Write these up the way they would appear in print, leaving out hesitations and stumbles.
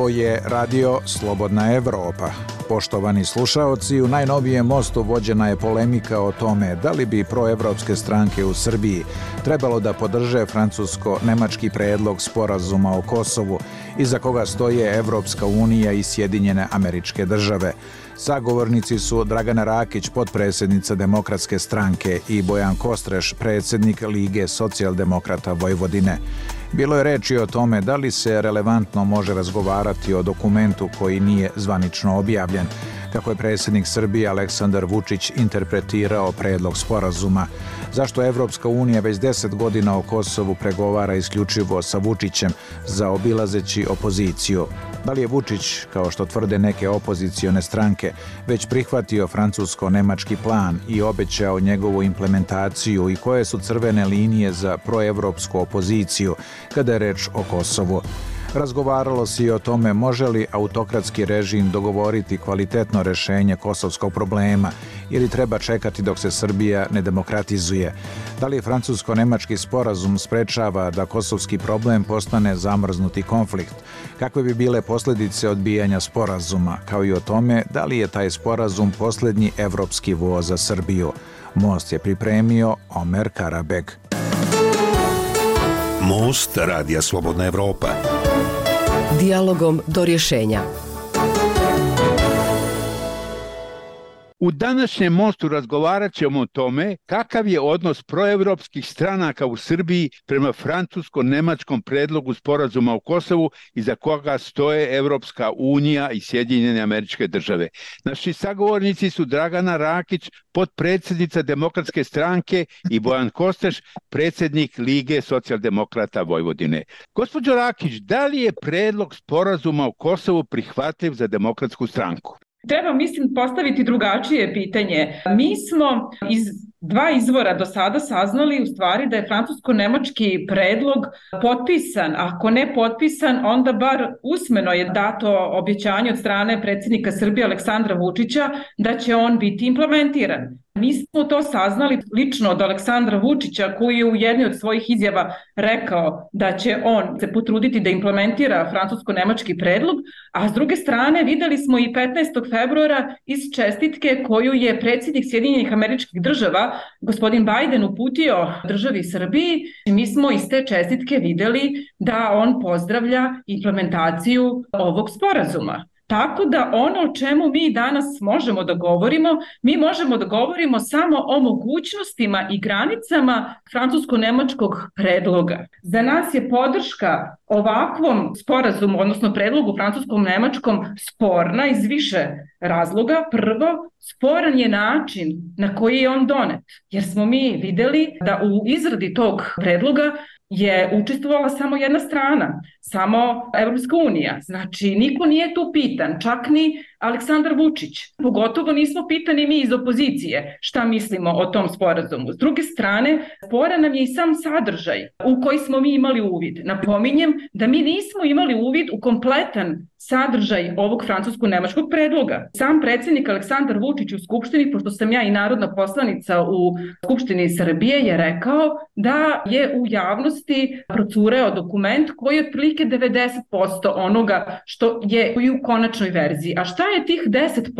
Ovo je Radio Slobodna Evropa. Poštovani slušaoci, u najnovijem mostu vođena je polemika o tome da li bi proevropske stranke u Srbiji trebalo da podrže francusko-nemački predlog sporazuma o Kosovu, iza koga stoje Evropska unija i Sjedinjene Američke Države. Sagovornici su Dragana Rakić, potpredsjednica Demokratske stranke, i Bojan Kostreš, predsjednik Lige socijaldemokrata Vojvodine. Bilo je reči o tome da li se relevantno može razgovarati o dokumentu koji nije zvanično objavljen, kako je predsjednik Srbije Aleksandar Vučić interpretirao predlog sporazuma, zašto Evropska unija već 10 godina o Kosovu pregovara isključivo sa Vučićem, zaobilazeći opoziciju. Da li je Vučić, kao što tvrde neke opozicione stranke, već prihvatio francusko-nemački plan i obećao njegovu implementaciju i koje su crvene linije za proevropsku opoziciju kada je reč o Kosovu? Razgovaralo se i o tome može li autokratski režim dogovoriti kvalitetno rešenje kosovskog problema ili treba čekati dok se Srbija ne demokratizuje. Da li francusko-nemački sporazum sprečava da kosovski problem postane zamrznuti konflikt? Kakve bi bile posljedice odbijanja sporazuma, kao i o tome da li je taj sporazum posljednji evropski voz za Srbiju? Most je pripremio Omer Karabeg. Most Radija Slobodna Evropa. Dijalogom do rješenja. U današnjem mostu razgovarat ćemo o tome kakav je odnos proevropskih stranaka u Srbiji prema francusko-nemačkom predlogu sporazuma o Kosovu iza koga stoje Evropska unija i Sjedinjene Američke Države. Naši sagovornici su Dragana Rakić, potpredsjednica Demokratske stranke, i Bojan Kostreš, predsjednik Lige socijaldemokrata Vojvodine. Gospođo Rakić, da li je predlog sporazuma o Kosovu prihvatljiv za Demokratsku stranku? Treba, mislim, postaviti drugačije pitanje. Mi smo iz dva izvora do sada saznali u stvari da je francusko-nemački predlog potpisan. Ako ne potpisan, onda bar usmeno je dato objećanje od strane predsjednika Srbije Aleksandra Vučića da će on biti implementiran. Mi smo to saznali lično od Aleksandra Vučića, koji je u jednoj od svojih izjava rekao da će on se potruditi da implementira francusko-nemački predlog, a s druge strane videli smo i 15. februara iz čestitke koju je predsjednik Sjedinjenih Američkih Država, gospodin Biden, uputio državi Srbiji. Mi smo iz te čestitke videli da on pozdravlja implementaciju ovog sporazuma. Tako da ono o čemu mi danas možemo da govorimo, mi možemo da govorimo samo o mogućnostima i granicama francusko-nemačkog predloga. Za nas je podrška ovakvom sporazumu, odnosno predlogu francuskom-nemačkom, sporna iz više razloga. Prvo, sporan je način na koji je on donet, jer smo mi videli da u izradi tog predloga je učestvovala samo jedna strana, samo Evropska unija. Znači, niko nije tu pitan, čak ni Aleksandar Vučić. Pogotovo nismo pitani mi iz opozicije šta mislimo o tom sporazumu. S druge strane, sporan nam je i sam sadržaj u koji smo mi imali uvid. Napominjem da mi nismo imali uvid u kompletan sadržaj ovog francusko-nemačkog predloga. Sam predsjednik Aleksandar Vučić u Skupštini, pošto sam ja i narodna poslanica u Skupštini Srbije, je rekao da je u javnosti procureo dokument koji je otprilike 90% onoga što je i u konačnoj verziji. A šta je tih 10%?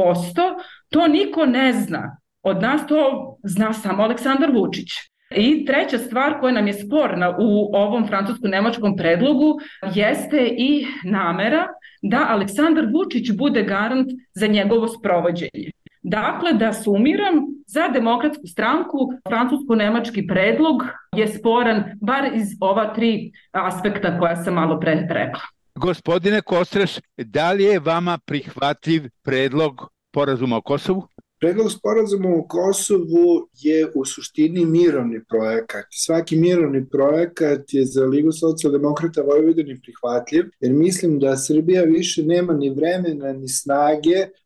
To niko ne zna. Od nas to zna samo Aleksandar Vučić. I treća stvar koja nam je sporna u ovom francusko-nemačkom predlogu jeste i namera da Aleksandar Vučić bude garant za njegovo sprovođenje. Dakle, da sumiram, za Demokratsku stranku francusko-nemački predlog je sporan bar iz ova tri aspekta koja sam malo pre rekla. Gospodine Kostreš, da li je vama prihvatljiv predlog sporazuma o Kosovu? Predlog sporazuma o Kosovu je u suštini mirovni projekat. Svaki mirovni projekat je za Ligu socijaldemokrata Vojvodine prihvatljiv, jer mislim da Srbija više nema ni vremena ni snage,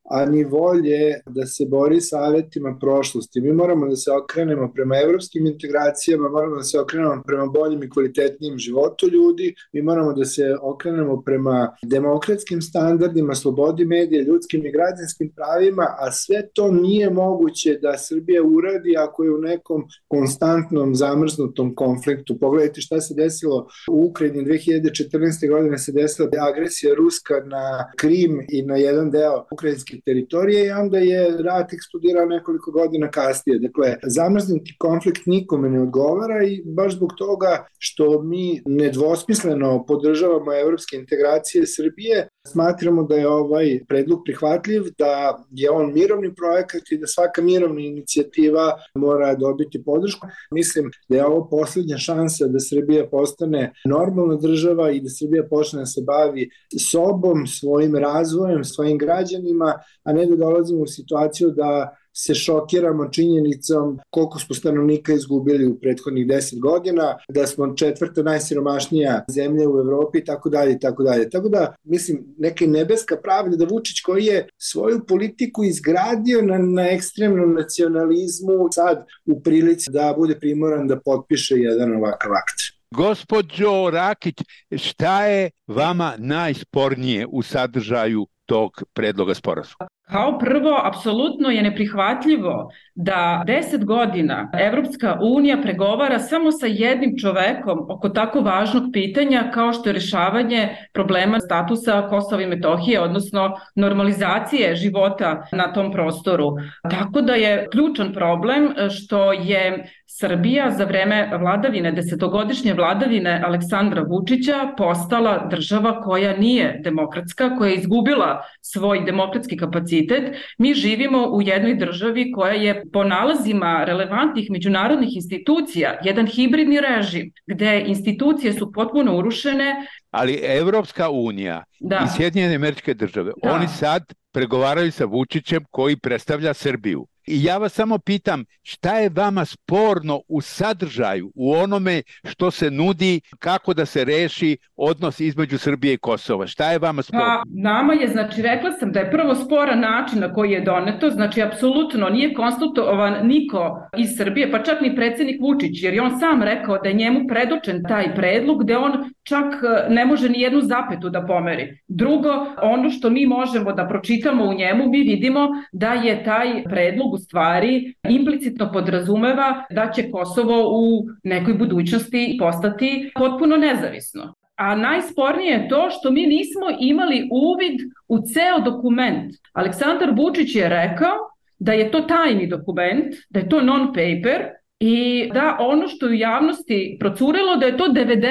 a ni volje da se bori savetima prošlosti. Mi moramo da se okrenemo prema evropskim integracijama, moramo da se okrenemo prema boljim i kvalitetnijim životu ljudi, mi moramo da se okrenemo prema demokratskim standardima, slobodi medija, ljudskim i građanskim pravima, a sve to nije moguće da Srbija uradi ako je u nekom konstantnom zamrznutom konfliktu. Pogledajte šta se desilo u Ukrajini 2014. godine, se desila agresija ruska na Krim i na jedan deo ukrajinske teritorije i onda je rat eksplodirao nekoliko godina kasnije. Dakle, zamrznuti konflikt nikome ne odgovara i baš zbog toga što mi nedvosmisleno podržavamo evropske integracije Srbije, smatramo da je ovaj predlog prihvatljiv, da je on mirovni projekat i da svaka mirovna inicijativa mora dobiti podršku. Mislim da je ovo poslednja šansa da Srbija postane normalna država i da Srbija počne da se bavi sobom, svojim razvojem, svojim građanima, a ne da dolazimo u situaciju da se šokiramo činjenicom koliko smo stanovnika izgubili u prethodnih 10 godina, da smo četvrta najsiromašnija zemlja u Evropi i tako dalje i tako dalje. Tako da, mislim, neka nebeska pravda da Vučić koji je svoju politiku izgradio na ekstremnom nacionalizmu, sad u prilici da bude primoran da potpiše jedan ovakav akt. Gospođo Rakić, šta je vama najspornije u sadržaju tog predloga sporazuma? Kao prvo, apsolutno je neprihvatljivo da 10 godina Evropska unija pregovara samo sa jednim čovekom oko tako važnog pitanja kao što je rešavanje problema statusa Kosova i Metohije, odnosno normalizacije života na tom prostoru. Tako da je ključan problem što je Srbija za vreme vladavine, desetogodišnje vladavine Aleksandra Vučića postala država koja nije demokratska, koja je izgubila svoj demokratski kapacitet. Mi živimo u jednoj državi koja je po nalazima relevantnih međunarodnih institucija jedan hibridni režim, gde institucije su potpuno urušene. Ali Evropska unija i Sjedinjene Američke Države, oni sad pregovaraju sa Vučićem koji predstavlja Srbiju. I ja vas samo pitam, šta je vama sporno u sadržaju, u onome što se nudi, kako da se reši odnos između Srbije i Kosova? Šta je vama sporno? Pa, nama je, znači, rekla sam da je prvo sporan način na koji je doneto, znači, apsolutno nije konsultovan niko iz Srbije, pa čak ni predsjednik Vučić, jer je on sam rekao da je njemu predočen taj predlog, gde on čak ne može ni jednu zapetu da pomeri. Drugo, ono što mi možemo da pročitamo u njemu, mi vidimo da je taj predlog u stvari implicitno podrazumeva da će Kosovo u nekoj budućnosti postati potpuno nezavisno. A najspornije je to što mi nismo imali uvid u ceo dokument. Aleksandar Vučić je rekao da je to tajni dokument, da je to non-paper i da ono što je u javnosti procurelo da je to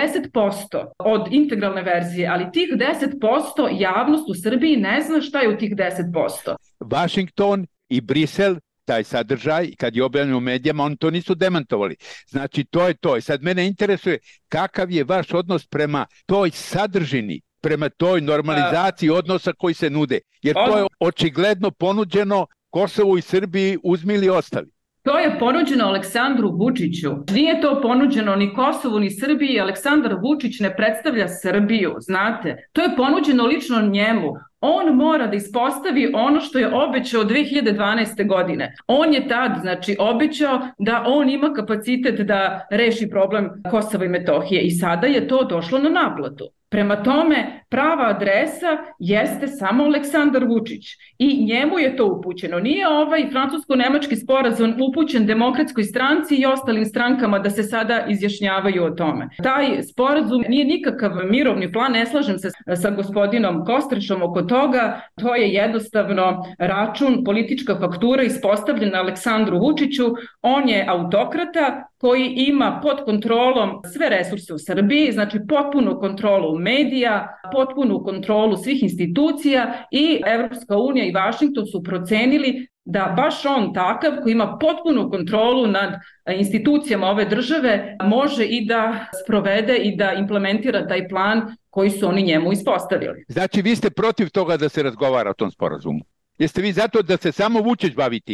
90% od integralne verzije, ali tih 10% javnost u Srbiji ne zna šta je u tih 10%. Washington i Brisel, taj sadržaj, kad je objavljeno u medijama, oni to nisu demantovali. Znači, to je to. I sad mene interesuje kakav je vaš odnos prema toj sadržini, prema toj normalizaciji odnosa koji se nude. Jer to je očigledno ponuđeno Kosovu i Srbiji, uzmi ili ostavi. To je ponuđeno Aleksandru Vučiću. Nije to ponuđeno ni Kosovu ni Srbiji. Aleksandar Vučić ne predstavlja Srbiju, znate. To je ponuđeno lično njemu. On mora da ispostavi ono što je obećao 2012. godine. On je tad, znači, obećao da on ima kapacitet da reši problem Kosova i Metohije i sada je to došlo na naplatu. Prema tome, prava adresa jeste samo Aleksandar Vučić i njemu je to upućeno. Nije ovaj francusko-nemački sporazum upućen Demokratskoj stranci i ostalim strankama da se sada izjašnjavaju o tome. Taj sporazum nije nikakav mirovni plan, ne slažem se sa gospodinom Kostrešom oko toga, to je jednostavno račun, politička faktura ispostavljena Aleksandru Vučiću. On je autokrata koji ima pod kontrolom sve resurse u Srbiji, znači potpunu kontrolu medija, potpunu kontrolu svih institucija i Evropska unija i Washington su procenili da baš on takav koji ima potpunu kontrolu nad institucijama ove države može i da sprovede i da implementira taj plan koji su oni njemu ispostavili. Znači vi ste protiv toga da se razgovara o tom sporazumu? Jeste vi zato da se samo Vučić bavi time?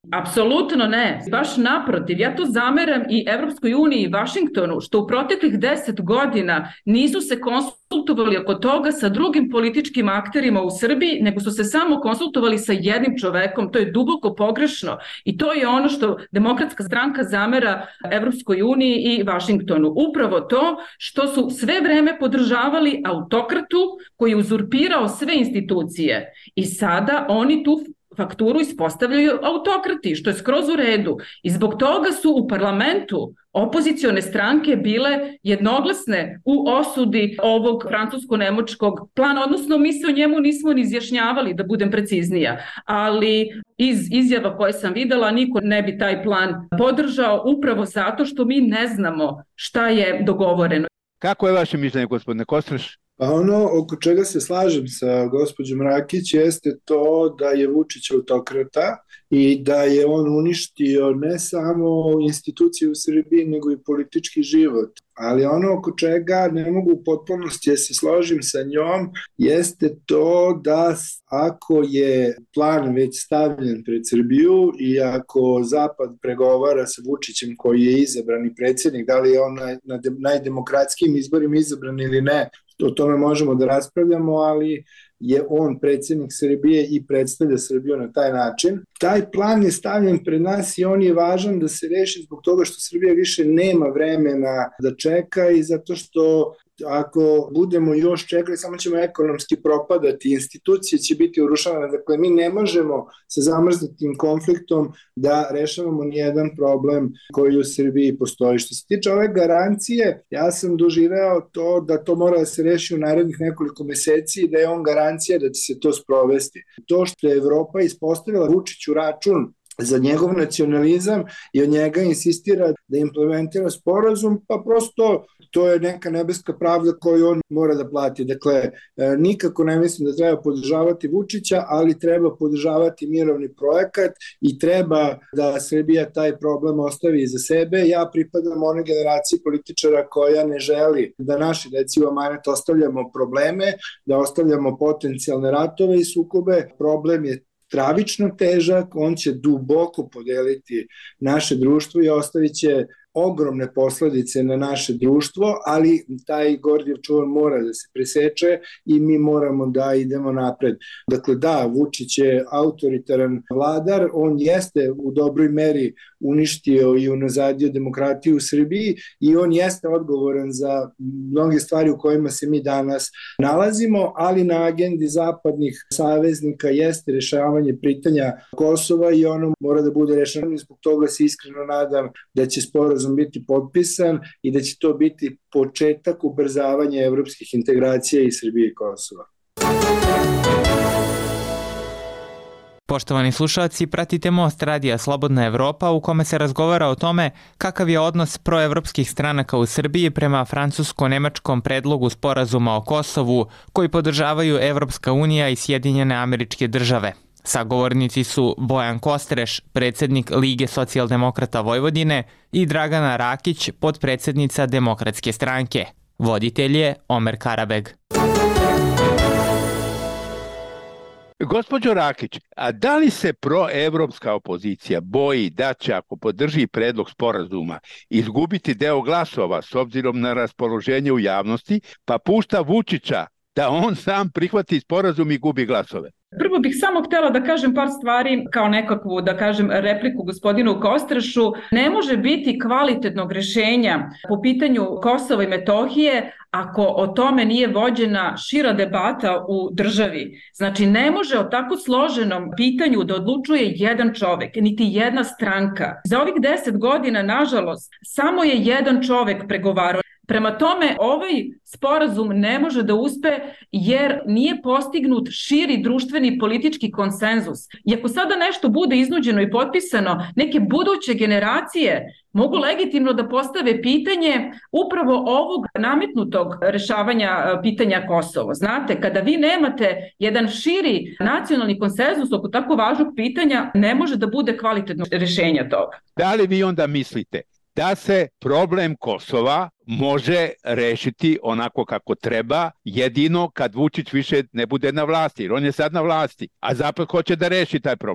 Apsolutno ne. Baš naprotiv. Ja to zameram i Evropskoj uniji i Vašingtonu, što u proteklih 10 godina nisu se konsultovali oko toga sa drugim političkim akterima u Srbiji, nego su se samo konsultovali sa jednim čovekom. To je duboko pogrešno i to je ono što Demokratska stranka zamera Evropskoj uniji i Vašingtonu. Upravo to što su sve vreme podržavali autokratu koji je uzurpirao sve institucije i sada oni tu fakturu ispostavljaju autokrati, što je skroz u redu. I zbog toga su u parlamentu opozicione stranke bile jednoglasne u osudi ovog francusko-nemačkog plana, odnosno mi se o njemu nismo ni izjašnjavali, da budem preciznija, ali iz izjava koje sam videla niko ne bi taj plan podržao upravo zato što mi ne znamo šta je dogovoreno. Kako je vaše mišljenje, gospodine Kostreš? Pa ono oko čega se slažem sa gospođom Rakić jeste to da je Vučić autokrata i da je on uništio ne samo institucije u Srbiji, nego i politički život. Ali ono oko čega ne mogu u potpunosti da se složim sa njom jeste to da ako je plan već stavljen pred Srbiju i ako Zapad pregovara sa Vučićem koji je izabrani predsjednik, da li je on na najdemokratskijim izborima izabran ili ne, o tome možemo da raspravljamo, ali je on predsjednik Srbije i predstavlja Srbiju na taj način. Taj plan je stavljen pred nas i on je važan da se reši zbog toga što Srbija više nema vremena da čeka i zato što ako budemo još čekali, samo ćemo ekonomski propadati, institucije će biti urušavane. Dakle, mi ne možemo sa zamrznutim konfliktom da rešavamo nijedan problem koji u Srbiji postoji. Što se tiče ove garancije, ja sam doživeo to da to mora da se reši u narednih nekoliko meseci i da je on garancija da će se to sprovesti. To što je Evropa ispostavila Vučiću račun za njegov nacionalizam i od njega insistira da implementira sporazum, pa prosto to je neka nebeska pravda koju on mora da plati. Dakle, nikako ne mislim da treba podržavati Vučića, ali treba podržavati mirovni projekat i treba da Srbija taj problem ostavi iza sebe. Ja pripadam onoj generaciji političara koja ne želi da naši deci u amanet ostavljamo probleme, da ostavljamo potencijalne ratove i sukobe. Problem je stravično težak, on će duboko podeliti naše društvo i ostavit će ogromne posledice na naše društvo, ali taj Gordijev čvor mora da se preseče i mi moramo da idemo napred. Dakle, da, Vučić je autoritaran vladar, on jeste u dobroj meri uništio i unazadio demokratiju u Srbiji i on jeste odgovoran za mnoge stvari u kojima se mi danas nalazimo, ali na agendi zapadnih saveznika jeste rešavanje pitanja Kosova i ono mora da bude rešeno i zbog toga se iskreno nadam da će sporazum biti potpisan i da će to biti početak ubrzavanja evropskih integracija i Srbije i Kosova. Poštovani slušalci, pratite Most radija Slobodna Evropa u kome se razgovara o tome kakav je odnos proevropskih stranaka u Srbiji prema francusko-nemačkom predlogu sporazuma o Kosovu koji podržavaju Evropska unija i Sjedinjene Američke Države. Sagovornici su Bojan Kostreš, predsjednik Lige socijaldemokrata Vojvodine i Dragana Rakić, potpredsjednica Demokratske stranke. Voditelj je Omer Karabeg. Gospođo Rakić, a da li se proevropska opozicija boji da će, ako podrži predlog sporazuma, izgubiti deo glasova s obzirom na raspoloženje u javnosti, pa pušta Vučića da on sam prihvati sporazum i gubi glasove? Prvo bih samo htela da kažem par stvari kao nekakvu, da kažem, repliku gospodinu Kostrešu. Ne može biti kvalitetnog rešenja po pitanju Kosova i Metohije ako o tome nije vođena šira debata u državi. Znači, ne može o tako složenom pitanju da odlučuje jedan čovek, niti jedna stranka. Za ovih 10 godina, nažalost, samo je jedan čovek pregovarao. Prema tome, ovaj sporazum ne može da uspe jer nije postignut širi društveni politički konsenzus. I ako sada nešto bude iznuđeno i potpisano, neke buduće generacije mogu legitimno da postave pitanje upravo ovog nametnutog rešavanja pitanja Kosova. Znate, kada vi nemate jedan širi nacionalni konsenzus oko tako važnog pitanja, ne može da bude kvalitetno rešenja toga. Da li vi onda mislite da se problem Kosova može rešiti onako kako treba, jedino kad Vučić više ne bude na vlasti, jer on je sad na vlasti, a Zapad hoće da reši taj problem?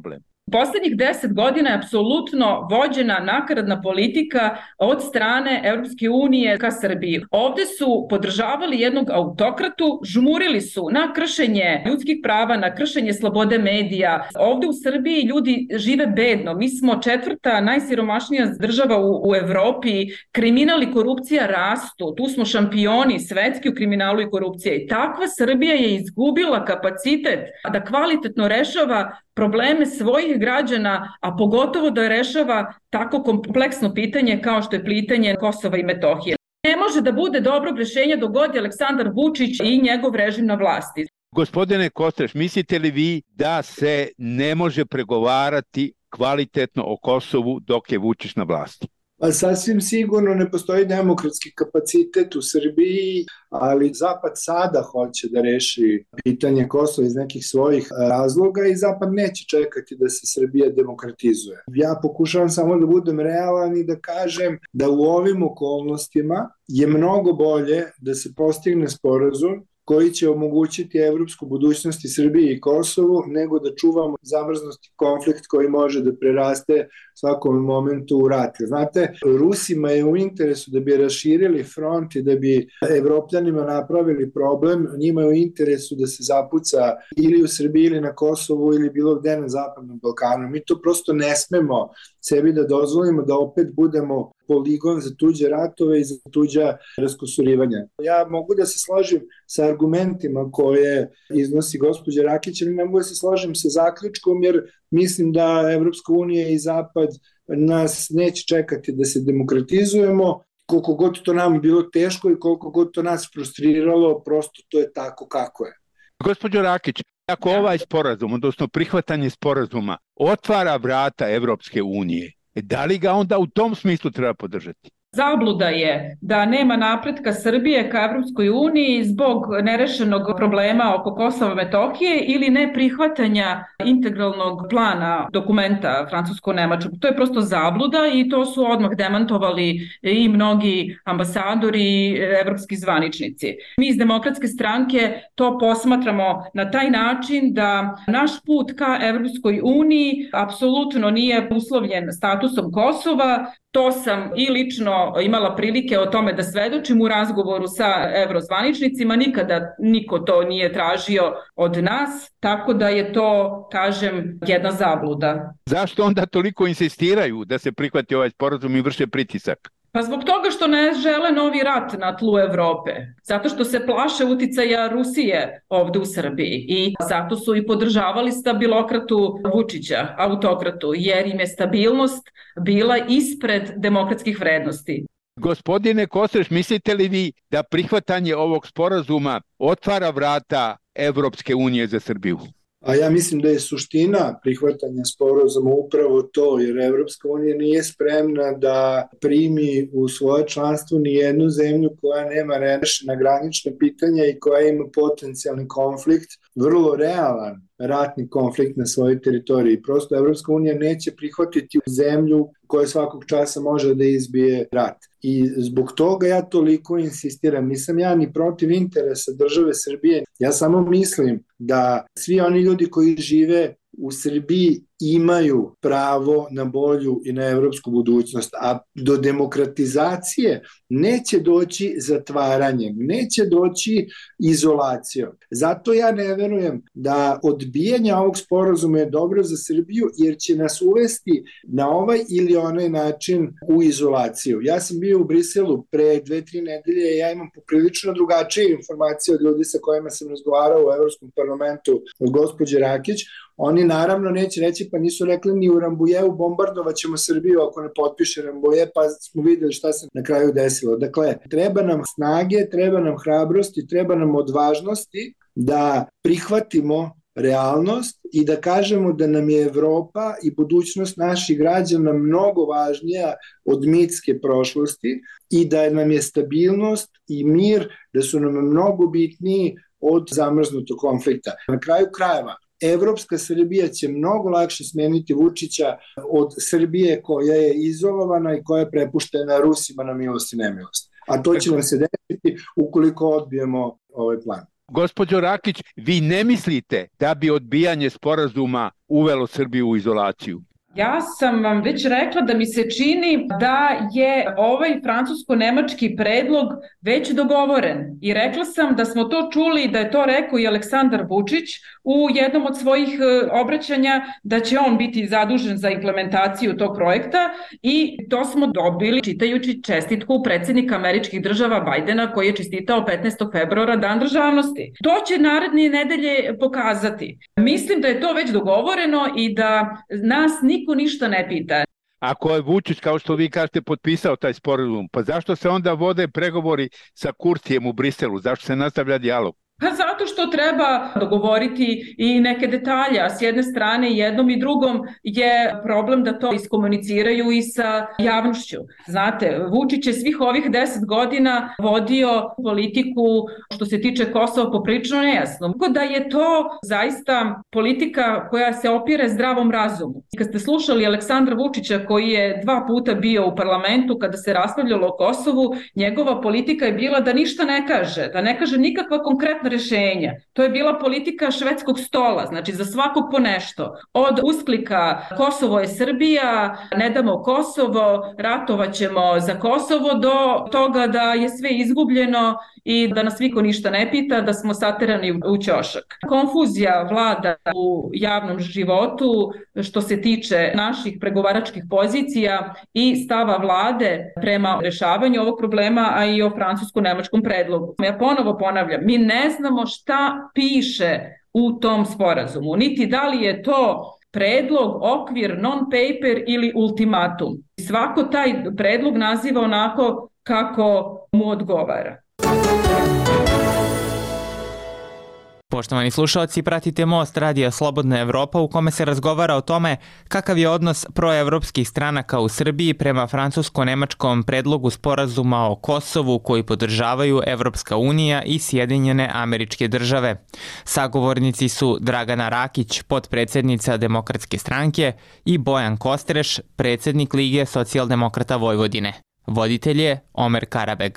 Poslednjih 10 godina je apsolutno vođena nakaradna politika od strane Evropske unije ka Srbiji. Ovde su podržavali jednog autokratu, žmurili su na kršenje ljudskih prava, na kršenje slobode medija. Ovde u Srbiji ljudi žive bedno. Mi smo 4. najsiromašnija država u Evropi. Kriminal i korupcija rastu. Tu smo šampioni svetski u kriminalu i korupciji. I takva Srbija je izgubila kapacitet da kvalitetno rešava probleme svojih građana, a pogotovo da rešava tako kompleksno pitanje kao što je pitanje Kosova i Metohije. Ne može da bude dobrog rešenja dok god je Aleksandar Vučić i njegov režim na vlasti. Gospodine Kostreš, mislite li vi da se ne može pregovarati kvalitetno o Kosovu dok je Vučić na vlasti? Pa sasvim sigurno ne postoji demokratski kapacitet u Srbiji, ali Zapad sada hoće da reši pitanje Kosova iz nekih svojih razloga i Zapad neće čekati da se Srbija demokratizuje. Ja pokušavam samo da budem realan i da kažem da u ovim okolnostima je mnogo bolje da se postigne sporazum koji će omogućiti evropsku budućnost i Srbiji i Kosovu, nego da čuvamo zamrznuti konflikt koji može da preraste svakom momentu u rat. Znate, Rusima je u interesu da bi raširili front i da bi Evropljanima napravili problem, njima je u interesu da se zapuca ili u Srbiji ili na Kosovu ili bilo gde na Zapadnom Balkanu. Mi to prosto ne smemo sebi da dozvolimo da opet budemo poligon za tuđe ratove i za tuđa raskosurivanja. Ja mogu da se složim sa argumentima koje iznosi gospođa Rakić, ali ne mogu da se složim sa zaključkom, jer mislim da Evropska unija i Zapad nas neće čekati da se demokratizujemo. Koliko god to nam bilo teško i koliko god to nas frustriralo, prosto to je tako kako je. Gospođo Rakić, ako ovaj sporazum, odnosno prihvatanje sporazuma, otvara vrata Evropske unije, da li ga onda u tom smislu treba podržati? Zabluda je da nema napretka Srbije ka Evropskoj uniji zbog nerešenog problema oko Kosova i Metohije ili neprihvatanja integralnog plana dokumenta francusko-nemačkog. To je prosto zabluda i to su odmah demantovali i mnogi ambasadori i evropski zvaničnici. Mi iz Demokratske stranke to posmatramo na taj način da naš put ka Evropskoj uniji apsolutno nije uslovljen statusom Kosova. To sam i lično imala prilike o tome da svedočim u razgovoru sa evrozvaničnicima, nikada niko to nije tražio od nas, tako da je to, kažem, jedna zabluda. Zašto onda toliko insistiraju da se prihvati ovaj sporazum i vrše pritisak? Pa zbog toga što ne žele novi rat na tlu Evrope, zato što se plaše uticaja Rusije ovde u Srbiji i zato su i podržavali stabilokratu Vučića, autokratu, jer im je stabilnost bila ispred demokratskih vrednosti. Gospodine Kostreš, mislite li vi da prihvatanje ovog sporazuma otvara vrata Evropske unije za Srbiju? A ja mislim da je suština prihvatanja sporazuma upravo to, jer Evropska unija nije spremna da primi u svoje članstvo ni jednu zemlju koja nema rešena granična pitanja i koja ima potencijalni konflikt, vrlo realan ratni konflikt na svojoj teritoriji. Prosto Evropska unija neće prihvatiti zemlju koja svakog časa može da izbije rat. I zbog toga ja toliko insistiram. Nisam ja ni protiv interesa države Srbije. Ja samo mislim da svi oni ljudi koji žive u Srbiji imaju pravo na bolju i na evropsku budućnost, a do demokratizacije neće doći zatvaranjem, neće doći izolacijom. Zato ja ne verujem da odbijanje ovog sporazuma je dobro za Srbiju, jer će nas uvesti na ovaj ili onaj način u izolaciju. Ja sam bio u Briselu pre 2-3 nedelje i ja imam poprilično drugačije informacije od ljudi sa kojima sam razgovarao u Evropskom parlamentu od gospođe Rakić. Oni naravno neće reći, pa nisu rekli ni u Rambujevu bombardovat ćemo Srbiju ako ne potpiše Rambuje, pa smo videli šta se na kraju desilo. Dakle, treba nam snage, treba nam hrabrosti, treba nam odvažnosti da prihvatimo realnost i da kažemo da nam je Evropa i budućnost naših građana mnogo važnija od mitske prošlosti i da nam je stabilnost i mir, da su nam mnogo bitniji od zamrznutog konflikta. Na kraju krajeva, Evropska Srbija će mnogo lakše smeniti Vučića od Srbije koja je izolovana i koja je prepuštena Rusima na milost i nemilost. A to će nam se desiti ukoliko odbijemo ovaj plan. Gospođo Rakić, vi ne mislite da bi odbijanje sporazuma uvelo Srbiju u izolaciju? Ja sam vam već rekla da mi se čini da je ovaj francusko-nemački predlog već dogovoren i rekla sam da smo to čuli, da je to rekao i Aleksandar Vučić u jednom od svojih obraćanja, da će on biti zadužen za implementaciju tog projekta i to smo dobili čitajući čestitku predsjednika Američkih država Bajdena koji je čestitao 15. februara Dan državnosti. To će naredne nedelje pokazati. Mislim da je to već dogovoreno i da nas niko ništa ne pita. Ako je Vučić, kao što vi kažete, potpisao taj sporazum, pa zašto se onda vode pregovori sa Kurtijem u Briselu? Zašto se nastavlja dijalog? Pa zato što treba dogovoriti i neke detalje, a s jedne strane jednom i drugom je problem da to iskomuniciraju i sa javnošću. Znate, Vučić je svih ovih 10 godina vodio politiku što se tiče Kosova poprilično nejasno. Tako da je to zaista politika koja se opire zdravom razumu. Kad ste slušali Aleksandra Vučića koji je 2 puta bio u parlamentu kada se raspravljalo o Kosovu, njegova politika je bila da ništa ne kaže, da ne kaže nikakva konkretna rešenja. To je bila politika švedskog stola, znači za svakog po nešto. Od usklika Kosovo je Srbija, ne damo Kosovo, ratovaćemo za Kosovo, do toga da je sve izgubljeno i da nas niko ništa ne pita, da smo saterani u ćošak. Konfuzija vlada u javnom životu što se tiče naših pregovaračkih pozicija i stava vlade prema rešavanju ovog problema, a i o francusko-nemačkom predlogu. Ja ponovo ponavljam, mi ne znamo šta piše u tom sporazumu, niti da li je to predlog, okvir, non-paper ili ultimatum. Svako taj predlog naziva onako kako mu odgovara. Poštovani slušalci, pratite Most Radija Slobodna Evropa u kome se razgovara o tome kakav je odnos proevropskih stranaka u Srbiji prema francusko-nemačkom predlogu sporazuma o Kosovu koji podržavaju Evropska unija i Sjedinjene Američke Države. Sagovornici su Dragana Rakić, potpredsednica Demokratske stranke, i Bojan Kostreš, predsednik Lige socijaldemokrata Vojvodine. Voditelj je Omer Karabeg.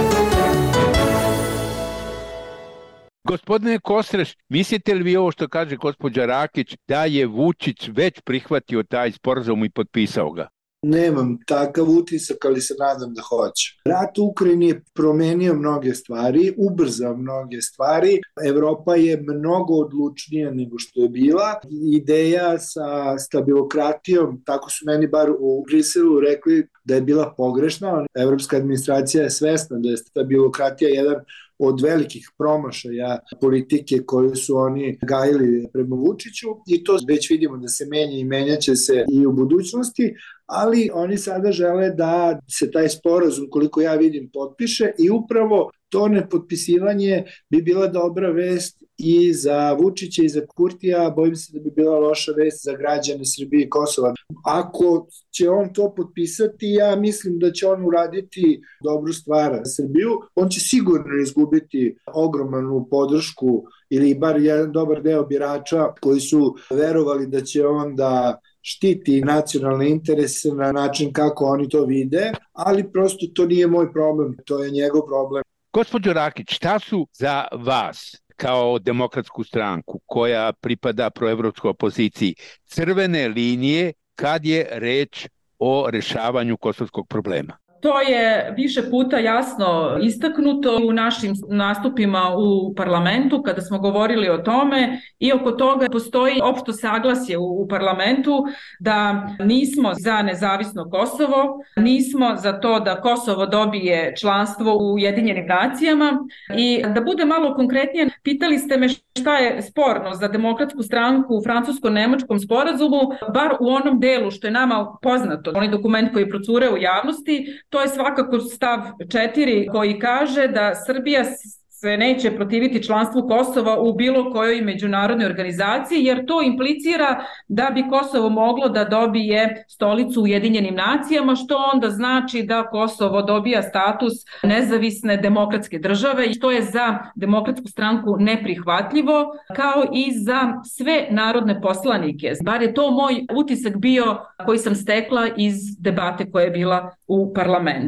Gospodine Kostreš, mislite li vi ovo što kaže gospođa Rakić da je Vučić već prihvatio taj sporazum i potpisao ga? Nemam takav utisak, ali se nadam da hoće. Rat u Ukrajini je promenio mnoge stvari, ubrzao mnoge stvari. Evropa je mnogo odlučnija nego što je bila. Ideja sa stabilokratijom, tako su meni bar u Briselu rekli da je bila pogrešna. Evropska administracija je svesna da je stabilokratija jedan od velikih promašaja politike koju su oni gajili prema Vučiću i to već vidimo da se menja i menjaće se i u budućnosti, ali oni sada žele da se taj sporazum, koliko ja vidim, potpiše i upravo to nepotpisivanje bi bila dobra vest i za Vučića i za Kurtija, bojim se da bi bila loša vest za građane Srbije i Kosova. Ako će on to potpisati, ja mislim da će on uraditi dobru stvar za Srbiju. On će sigurno izgubiti ogromnu podršku ili bar jedan dobar deo birača koji su verovali da će on da štiti nacionalne interese na način kako oni to vide, ali prosto to nije moj problem, to je njegov problem. Gospođo Rakić, šta su za vas kao demokratsku stranku koja pripada proevropskoj opoziciji crvene linije kad je reč o rešavanju kosovskog problema? To je više puta jasno istaknuto u našim nastupima u parlamentu kada smo govorili o tome i oko toga postoji opšto saglasje u parlamentu da nismo za nezavisno Kosovo, nismo za to da Kosovo dobije članstvo u Ujedinjenim nacijama i da bude malo konkretnije, pitali ste me šta je sporno za demokratsku stranku u francusko-nemačkom sporazumu, bar u onom delu što je nama poznato, onaj dokument koji procure u javnosti. To je svakako stav 4 koji kaže da Srbija se neće protiviti članstvu Kosova u bilo kojoj međunarodnoj organizaciji, jer to implicira da bi Kosovo moglo da dobije stolicu u Ujedinjenim nacijama, što onda znači da Kosovo dobija status nezavisne demokratske države i što je za demokratsku stranku neprihvatljivo, kao i za sve narodne poslanike. Bar je to moj utisak bio koji sam stekla iz debate koja je bila u parlamentu.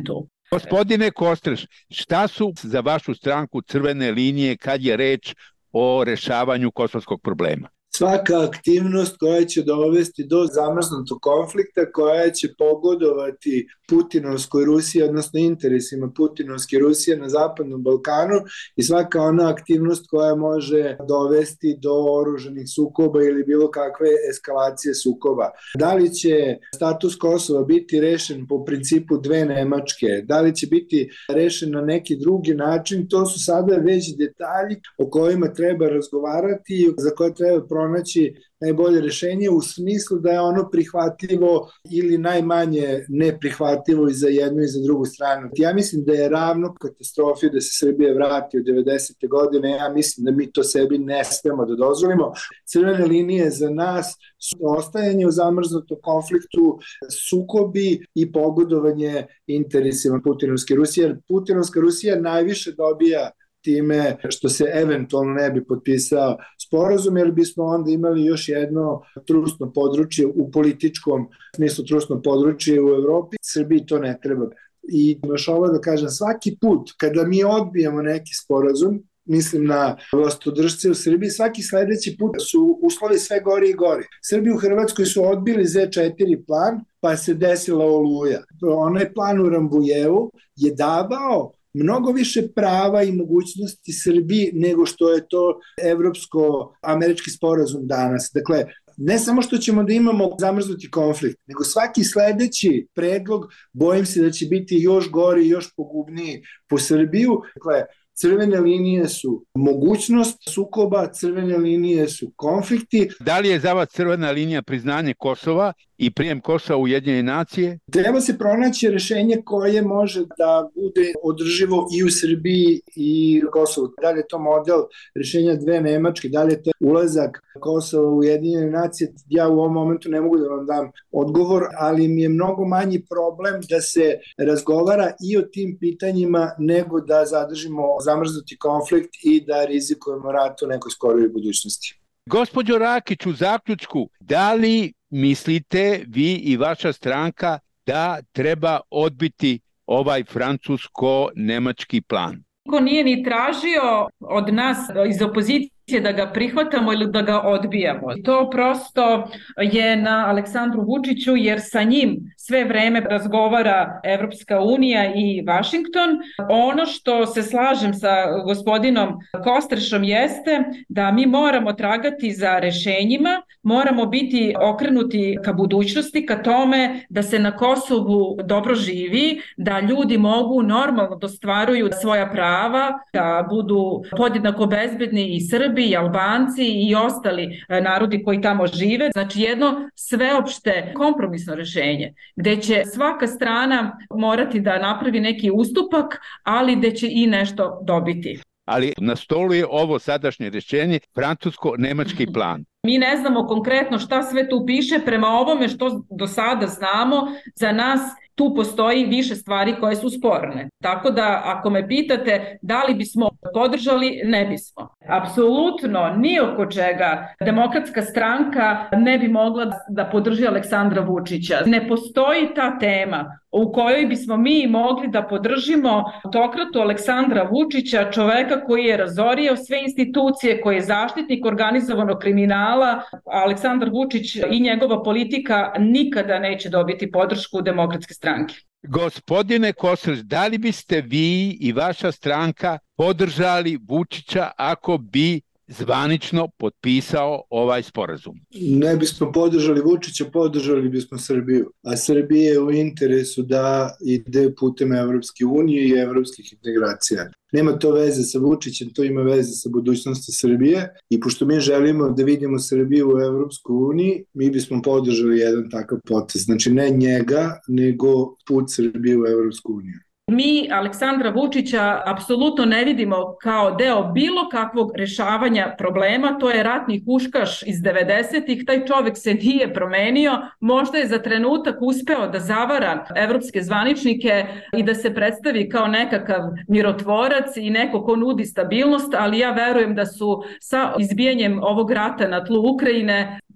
Gospodine Kostreš, šta su za vašu stranku crvene linije kad je reč o rešavanju kosovskog problema? Svaka aktivnost koja će dovesti do zamrznutog konflikta, koja će pogodovati Putinovskoj Rusiji, odnosno interesima Putinovske Rusije na Zapadnom Balkanu, i svaka ona aktivnost koja može dovesti do oružanih sukoba ili bilo kakve eskalacije sukoba. Da li će status Kosova biti rešen po principu dve Nemačke, da li će biti rešen na neki drugi način, to su sada već detalji o kojima treba razgovarati i za koje treba pronaći najbolje rešenje u smislu da je ono prihvatljivo ili najmanje neprihvatljivo i za jednu i za drugu stranu. Ja mislim da je ravno katastrofi da se Srbija vrati u 90. godine, ja mislim da mi to sebi ne smemo da dozvolimo. Crvene linije za nas su ostajanje u zamrznutom konfliktu, sukobi i pogodovanje interesima Putinovske Rusije, jer Putinovska Rusija najviše dobija time što se eventualno ne bi potpisao sporazum, jer bismo onda imali još jedno trusno područje u političkom smislu, trusno područje u Evropi. Srbiji to ne treba. I još ovo da kažem, svaki put kada mi odbijemo neki sporazum, mislim na vlastodržce u Srbiji, svaki sledeći put su uslovi sve gori i gori. Srbi u Hrvatskoj su odbili Z4 plan, pa se desila Oluja. Onaj plan u Rambujevu je davao mnogo više prava i mogućnosti Srbiji nego što je to evropsko-američki sporazum danas. Dakle, ne samo što ćemo da imamo zamrznuti konflikt, nego svaki sledeći predlog bojim se da će biti još gori i još pogubniji po Srbiju. Dakle, crvene linije su mogućnost sukoba, crvene linije su konflikti. Da li je za vas crvena linija priznanje Kosova i prijem Kosova u Ujedinjene nacije? Treba se pronaći rešenje koje može da bude održivo i u Srbiji i Kosovu. Da li je to model rešenja dve Nemačke, da li je to ulazak Kosova u Ujedinjene nacije? Ja u ovom momentu ne mogu da vam dam odgovor, ali mi je mnogo manji problem da se razgovara i o tim pitanjima nego da zadržimo zamrznuti konflikt i da rizikujemo rat u nekoj skorijoj budućnosti. Gospođo Rakić, u zaključku, da li mislite vi i vaša stranka da treba odbiti ovaj francusko-nemački plan? Niko nije ni tražio od nas iz opozicije da ga prihvatamo ili da ga odbijamo. To prosto je na Aleksandru Vučiću, jer sa njim sve vreme razgovara Evropska unija i Vašington. Ono što se slažem sa gospodinom Kostrešom jeste da mi moramo tragati za rešenjima, moramo biti okrenuti ka budućnosti, ka tome da se na Kosovu dobro živi, da ljudi mogu normalno da ostvaruju svoja prava, da budu podjednako bezbedni i Srbi, i Albanci i ostali narodi koji tamo žive. Znači jedno sveopšte kompromisno rešenje gde će svaka strana morati da napravi neki ustupak, ali gde će i nešto dobiti. Ali na stolu je ovo sadašnje rešenje, francusko-nemački plan. Mi ne znamo konkretno šta sve tu piše, prema ovome što do sada znamo, za nas tu postoji više stvari koje su sporne. Tako da ako me pitate da li bismo podržali, ne bismo. Apsolutno ni oko čega Demokratska stranka ne bi mogla da podrži Aleksandra Vučića. Ne postoji ta tema u kojoj bismo mi mogli da podržimo autokratu Aleksandra Vučića, čoveka koji je razorio sve institucije, koji je zaštitnik organizovanog kriminala. Aleksandar Vučić i njegova politika nikada neće dobiti podršku Demokratske stranke. Gospodine Kostreš, da li biste vi i vaša stranka podržali Vučića ako bi zvanično potpisao ovaj sporazum? Ne bismo podržali Vučića, podržali bismo Srbiju. A Srbije je u interesu da ide putem Evropske unije i evropskih integracija. Nema to veze sa Vučićem, to ima veze sa budućnosti Srbije i pošto mi želimo da vidimo Srbiju u Evropskoj uniji, mi bismo podržali jedan takav potez. Znači ne njega, nego put Srbije u Evropsku uniju. Mi Aleksandra Vučića apsolutno ne vidimo kao deo bilo kakvog rešavanja problema, to je ratni huškaš iz 90-ih, taj čovek se nije promenio, možda je za trenutak uspeo da zavara evropske zvaničnike i da se predstavi kao nekakav mirotvorac i neko ko nudi stabilnost, ali ja verujem da su sa izbijanjem ovog rata na tlu Ukrajine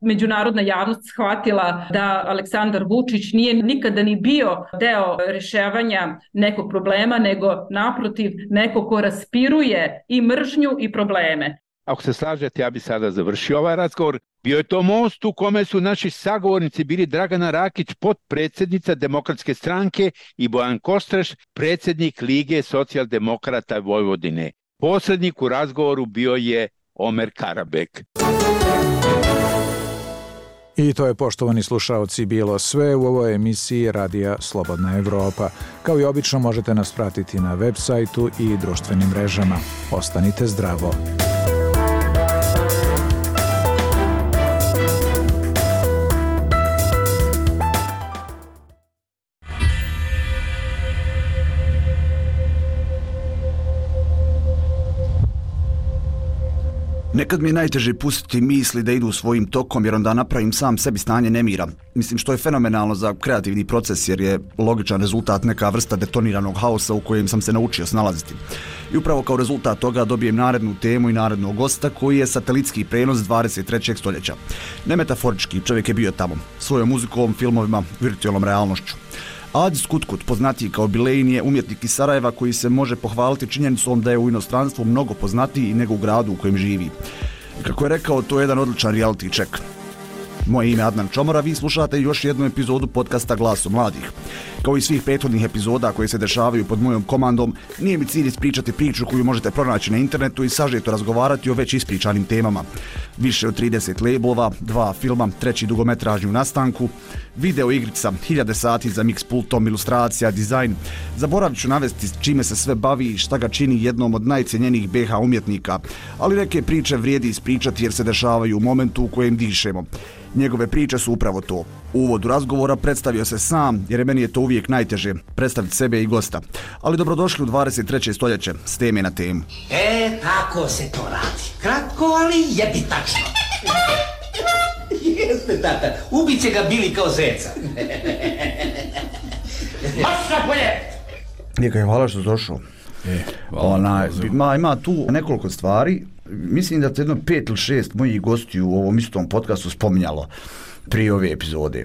međunarodna javnost shvatila da Aleksandar Vučić nije nikada ni bio deo rešavanja nekog problema, nego naprotiv neko ko raspiruje i mržnju i probleme. Ako se slažete, ja bi sada završio ovaj razgovor. Bio je to most u kome su naši sagovornici bili Dragana Rakić, potpredsjednica Demokratske stranke, i Bojan Kostreš, predsjednik Lige socijaldemokrata Vojvodine. Posrednik u razgovoru bio je Omer Karabek. I to je, poštovani slušaoci, bilo sve u ovoj emisiji Radija Slobodna Evropa. Kao i obično možete nas pratiti na web sajtu i društvenim mrežama. Ostanite zdravo. Nekad mi je najteže pustiti misli da idu svojim tokom, jer onda napravim sam sebi stanje nemira. Mislim, što je fenomenalno za kreativni proces, jer je logičan rezultat neka vrsta detoniranog haosa u kojem sam se naučio snalaziti. I upravo kao rezultat toga dobijem narednu temu i narednog gosta, koji je satelitski prenos 23. stoljeća. Ne metaforički, čovjek je bio tamo, svojom muzikom, filmovima, virtualnom realnošću. Adis Kutkut, poznatiji kao Bilein, je umjetnik iz Sarajeva koji se može pohvaliti činjenicom da je u inostranstvu mnogo poznatiji nego u gradu u kojem živi. Kako je rekao, to je jedan odličan reality check. Moje ime je Adnan Čomora, vi slušate još jednu epizodu podcasta Glasu mladih. Kao i svih prethodnih epizoda koje se dešavaju pod mojom komandom, nije mi cilj ispričati priču koju možete pronaći na internetu i sažeto razgovarati o već ispričanim temama. Više od 30 labelova, 2 filma, 3 dugometražni u nastanku, video igrica, 1000 sati za mix pultom, ilustracija, dizajn. Zaboravit ću navesti čime se sve bavi i šta ga čini jednom od najcijenjenijih BH umjetnika, ali neke priče vrijedi ispričati jer se dešavaju u momentu u kojem dišemo. Njegove priče su upravo to. U uvodu razgovora predstavio se sam, jer meni je to uvijek najteže, predstaviti sebe i gosta. Ali dobrodošli u 23. stoljeće, s teme na temu. Tako se to radi. Kratko, ali jebi tačno. Jeste, tata. Ubiće ga Bili kao zeca. Baš napolje! Neka, hvala što si došao. Ima tu nekoliko stvari. Mislim da te jedno 5 ili 6 mojih gostiju u ovom istom podcastu spominjalo prije ove epizode.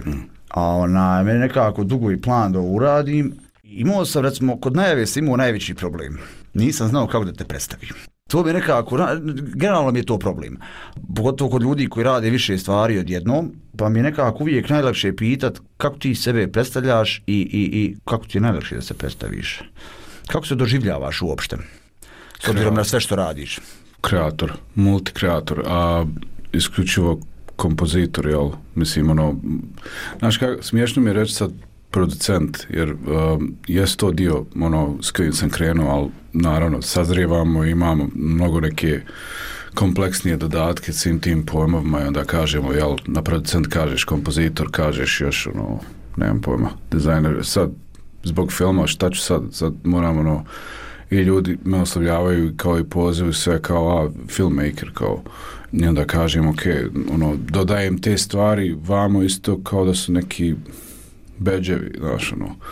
Mene nekako dugo i plan da uradim. Imao sam, recimo, kod najave sam imao najveći problem. Nisam znao kako da te predstavim. To mi je nekako, generalno mi je to problem. Pogotovo kod ljudi koji rade više stvari odjednom, pa mi je nekako uvijek najlakše pitat kako ti sebe predstavljaš i kako ti je najlakše da se predstaviš. Kako se doživljavaš uopšte? S obzirom na sve što radiš. Kreator, multikreator, a isključivo kompozitor, jel? Mislim, znaš kako, smiješno mi je reći sad producent, jer jest to dio, s kojim sam krenuo, ali naravno, sazrijevamo, imamo mnogo neke kompleksnije dodatke svim tim pojmovima i onda kažemo, jel, na producent kažeš, kompozitor kažeš još, nemam pojma, dizajner, sad, zbog filma, šta ću sad moram, i ljudi me oslovljavaju kao i pozivu sve kao filmmaker, kao, i onda kažem, ok, dodajem te stvari vamo isto kao da su neki bedževi, znaš,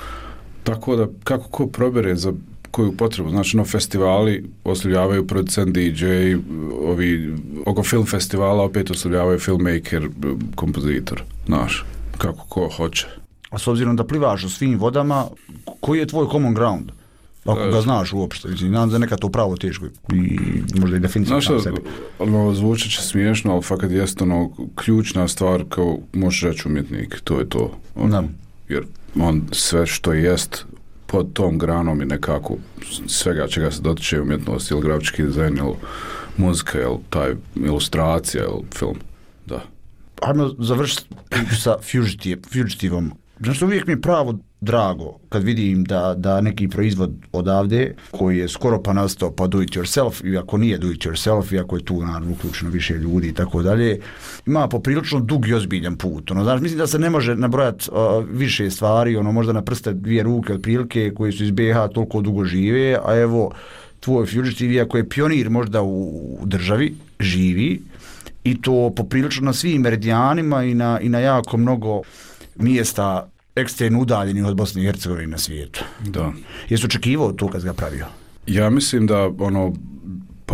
tako da, kako ko probere za koju potrebu, znači, festivali oslovljavaju producent, DJ, ovi, oko film festivala opet oslovljavaju filmmaker, kompozitor, znaš, kako ko hoće. A s obzirom da plivaš u svim vodama, koji je tvoj common ground? Ako ga znaš uopšte, nadam se nekad to pravo teško i možda i definicija sam sebi. Zvučat će smiješno, ali fakat jest ključna stvar kao možeš reći umjetnik, to je to. Jer on sve što jest pod tom granom je nekako svega čega se dotiče umjetnost, ili grafički dizajn, ili muzika, ili taj ilustracija, ili film, da. Ajmo završiti sa Fugitivom. Znači, uvijek mi je pravo drago kad vidim da neki proizvod odavde koji je skoro pa nastao pa do it yourself, i ako nije do it yourself, i ako je tu naravno uključeno više ljudi i tako dalje, ima poprilično dug i ozbiljan put. Znači, mislim da se ne može nabrojati više stvari, možda na prste 2 ruke otprilike koji su iz BH toliko dugo žive, a evo tvoj Fugitive, iako je pionir možda u državi, živi, i to poprilično na svim meridijanima i na jako mnogo mjesta ekstremno udaljenih od Bosne i Hercegovine na svijetu. Da. Jesi očekivao to kad ga pravio? Ja mislim da, po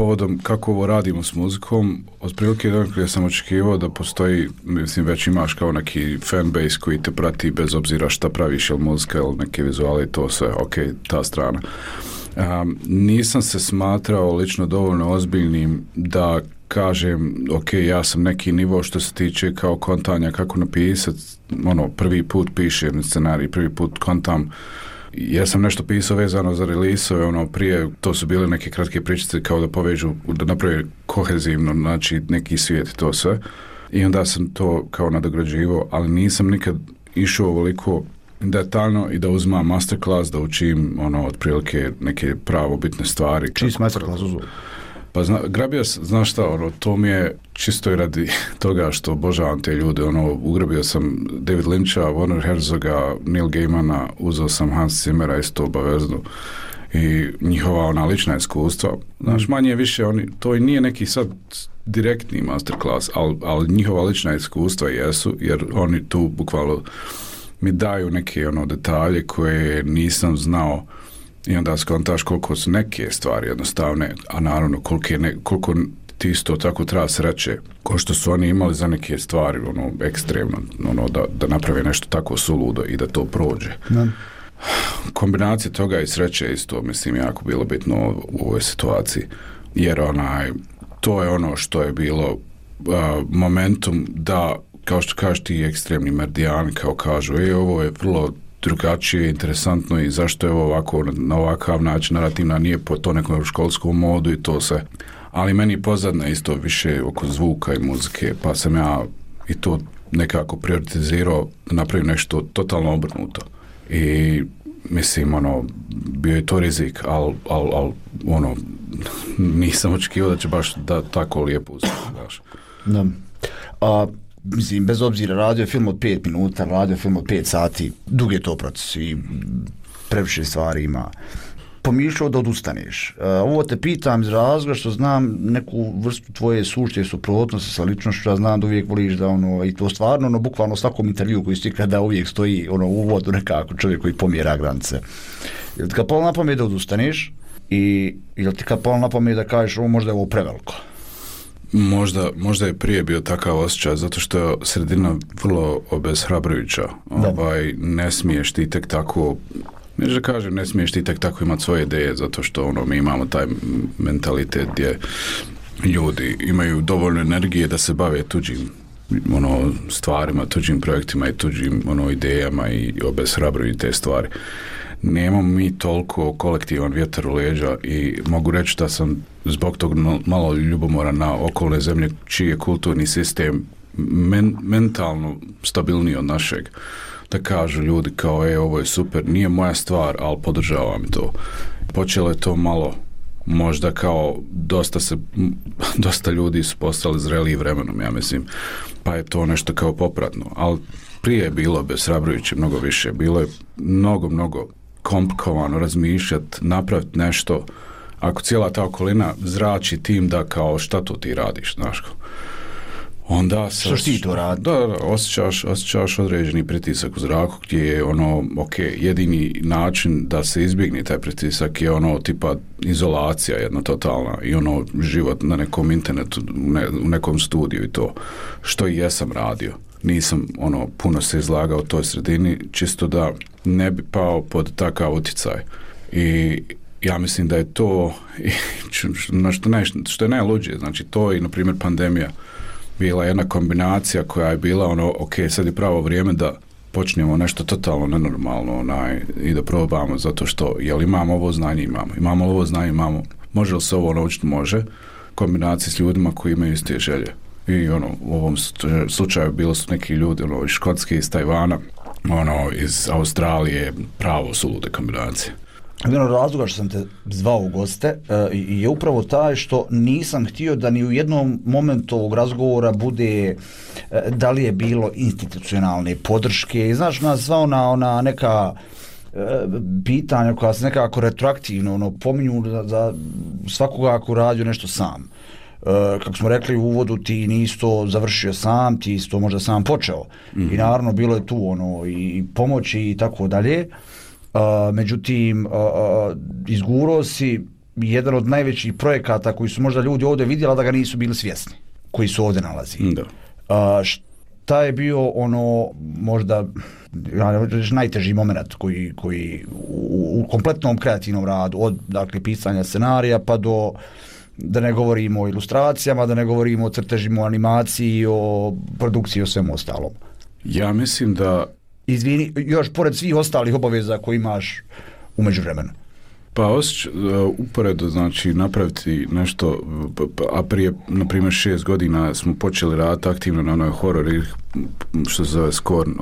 povodom kako ovo radimo s muzikom, otprilike donekle sam očekivao da postoji, mislim, već imaš kao neki fanbase koji te prati bez obzira šta praviš, ili muzika, ili neke vizuale, to sve, ok, ta strana. Nisam se smatrao lično dovoljno ozbiljnim da kažem, ok, ja sam neki nivo što se tiče kao kontanja kako napisati, prvi put pišem scenarij, prvi put kontam. Ja sam nešto pisao vezano za release-ove, prije to su bile neke kratke pričice kao da povežu, da naprave kohezivno, znači neki svijet i to sve. I onda sam to kao nadograđivao, ali nisam nikad išao ovoliko detaljno i da uzmam masterclass, da učim otprilike neke pravo bitne stvari. Čiji si masterclass uzeo? Pa grabio sam, znaš šta, to mi je čisto i radi toga što obožavam te ljude, ugrabio sam David Lyncha, Werner Herzoga, Neil Gaimana, uzeo sam Hans Zimmera isto obavezno i njihova lična iskustva. Znaš, manje više, to i nije neki sad direktni masterclass, ali njihova lična iskustva jesu, jer oni tu bukvalno mi daju neke detalje koje nisam znao. I onda skontaš koliko su neke stvari jednostavne, a naravno koliko ti isto tako treba sreće, ko što su oni imali za neke stvari, ekstremno, da naprave nešto tako suludo i da to prođe. Da. Kombinacija toga i sreće isto, mislim, jako bilo bitno u ovoj situaciji, jer to je ono što je bilo momentum da, kao što kažeš ti ekstremni merdijani, kao kažu, ovo je vrlo drugačije, interesantno i zašto je ovo ovako, na ovakav način narativna, nije po to nekom školskom modu i to sve. Ali meni je pozadna isto više oko zvuka i muzike, pa sam ja i to nekako prioritizirao da napravim nešto totalno obrnuto. I mislim, bio je to rizik, ali nisam očekivao da će baš da tako lijepo uspjeti, znaš. Da. Mislim, bez obzira, radio film od 5 minuta, radio film od 5 sati, dug je to proces i previše stvari ima. Pomišljao da odustaneš. Ovo te pitam iz razloga što znam neku vrstu tvoje sušte suprotnosti sa ličnošću, ja znam da uvijek voliš da i to stvarno, bukvalno svakom intervju koji stikra da uvijek stoji u uvodu nekako čovjek koji pomjera granice. Jel ti kad palo na pamet da odustaneš i jel ti kad palo na pamet da kažeš možda je ovo preveliko? Možda je prije bio takav osjećaj, zato što je sredina vrlo obeshrabrujuća. Ne smiješ ti tek tako, ne smiješ ti tek tako imati svoje ideje, zato što mi imamo taj mentalitet gdje ljudi imaju dovoljno energije da se bave tuđim stvarima, tuđim projektima i tuđim idejama i obeshrabruju te stvari. Nemamo mi toliko kolektivan vjetar u leđa i mogu reći da sam zbog tog malo ljubomoran na okolne zemlje čiji je kulturni sistem mentalno stabilniji od našeg. Da kažu ljudi kao, ovo je super, nije moja stvar, ali podržavam to. Počelo je to malo, možda kao dosta ljudi su postali zreliji vremenom, ja mislim, pa je to nešto kao popratno. Ali prije je bilo obeshrabrujuće mnogo više, bilo je mnogo komplikovano razmišljati, napraviti nešto, ako cijela ta okolina zrači tim da kao šta to ti radiš, znaš. Onda što ti to radi? Da, osjećaš određeni pritisak u zraku gdje je jedini način da se izbjegne taj pritisak je tipa izolacija jedna totalna i život na nekom internetu, u nekom studiju i to, što i jesam radio. Nisam puno se izlagao u toj sredini, čisto da ne bi pao pod takav utjecaj. I ja mislim da je to što je najluđije, znači to i na primjer pandemija bila jedna kombinacija koja je bila sad je pravo vrijeme da počnemo nešto totalno nenormalno i da probamo, zato što imamo ovo znanje, imamo, može li se ovo naučiti, može, kombinacije s ljudima koji imaju iste želje. I u ovom slučaju bilo su neki ljudi iz Škotske, iz Tajvana, iz Australije, pravo sulude kombinacije. Jedan od razloga što sam te zvao u goste je upravo taj što nisam htio da ni u jednom momentu ovog razgovora bude da li je bilo institucionalne podrške. I znaš, nas zvao na neka pitanja koja se nekako retroaktivno pominju za svakoga ako radio nešto sam. Kako smo rekli u uvodu, ti nisi to završio sam, ti si to možda sam počeo. I naravno bilo je tu i pomoći i tako dalje. Međutim, izgurao si jedan od najvećih projekata koji su možda ljudi ovdje vidjeli, da ga nisu bili svjesni, koji su ovdje nalazi. Da. Šta je bio ono možda najteži moment koji u kompletnom kreativnom radu, od dakle pisanja scenarija pa do, da ne govorimo o ilustracijama, da ne govorimo o crtežima, o animaciji, o produkciji, o svemu ostalom? Ja mislim da... Izvini, još pored svih ostalih obaveza koje imaš u međuvremenu. Pa uporedo, znači, napraviti nešto, a prije, na primjer, 6 godina smo počeli raditi aktivno na onoj horor, što se zove Skorn,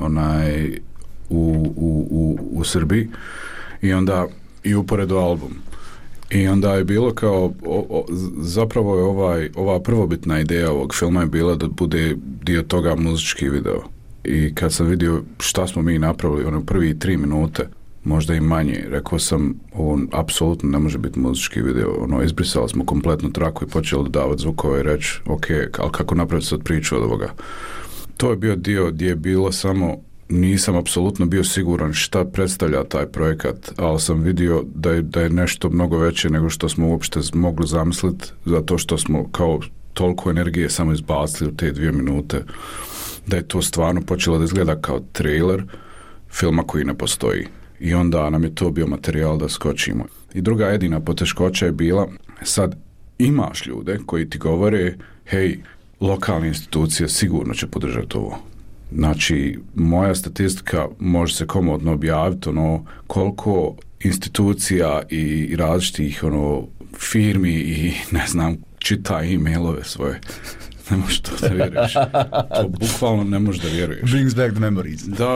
u Srbiji, i onda i uporedo album. I onda je bilo kao, zapravo je ova prvobitna ideja ovog filma je bila da bude dio toga muzički video. I kad sam vidio šta smo mi napravili, prvi 3 minute, možda i manje, rekao sam, ovo apsolutno ne može biti muzički video, izbrisali smo kompletnu traku i počeli dodavati zvukove i reći, ok, ali kako napraviti sad priču od ovoga? To je bio dio gdje je bilo samo, nisam apsolutno bio siguran šta predstavlja taj projekat, ali sam vidio da je nešto mnogo veće nego što smo uopšte mogli zamisliti, zato što smo kao toliko energije samo izbacili u te 2 minute, da je to stvarno počelo da izgleda kao trailer filma koji ne postoji. I onda nam je to bio materijal da skočimo. I druga jedina poteškoća je bila, sad imaš ljude koji ti govore, hej, lokalne institucije sigurno će podržati ovo. Znači, moja statistika može se komodno objaviti, koliko institucija i različitih firmi i ne znam, čita e-mailove svoje. Ne možeš to da vjeruješ. To bukvalno ne možeš da vjeruješ. Brings back the memories. Da,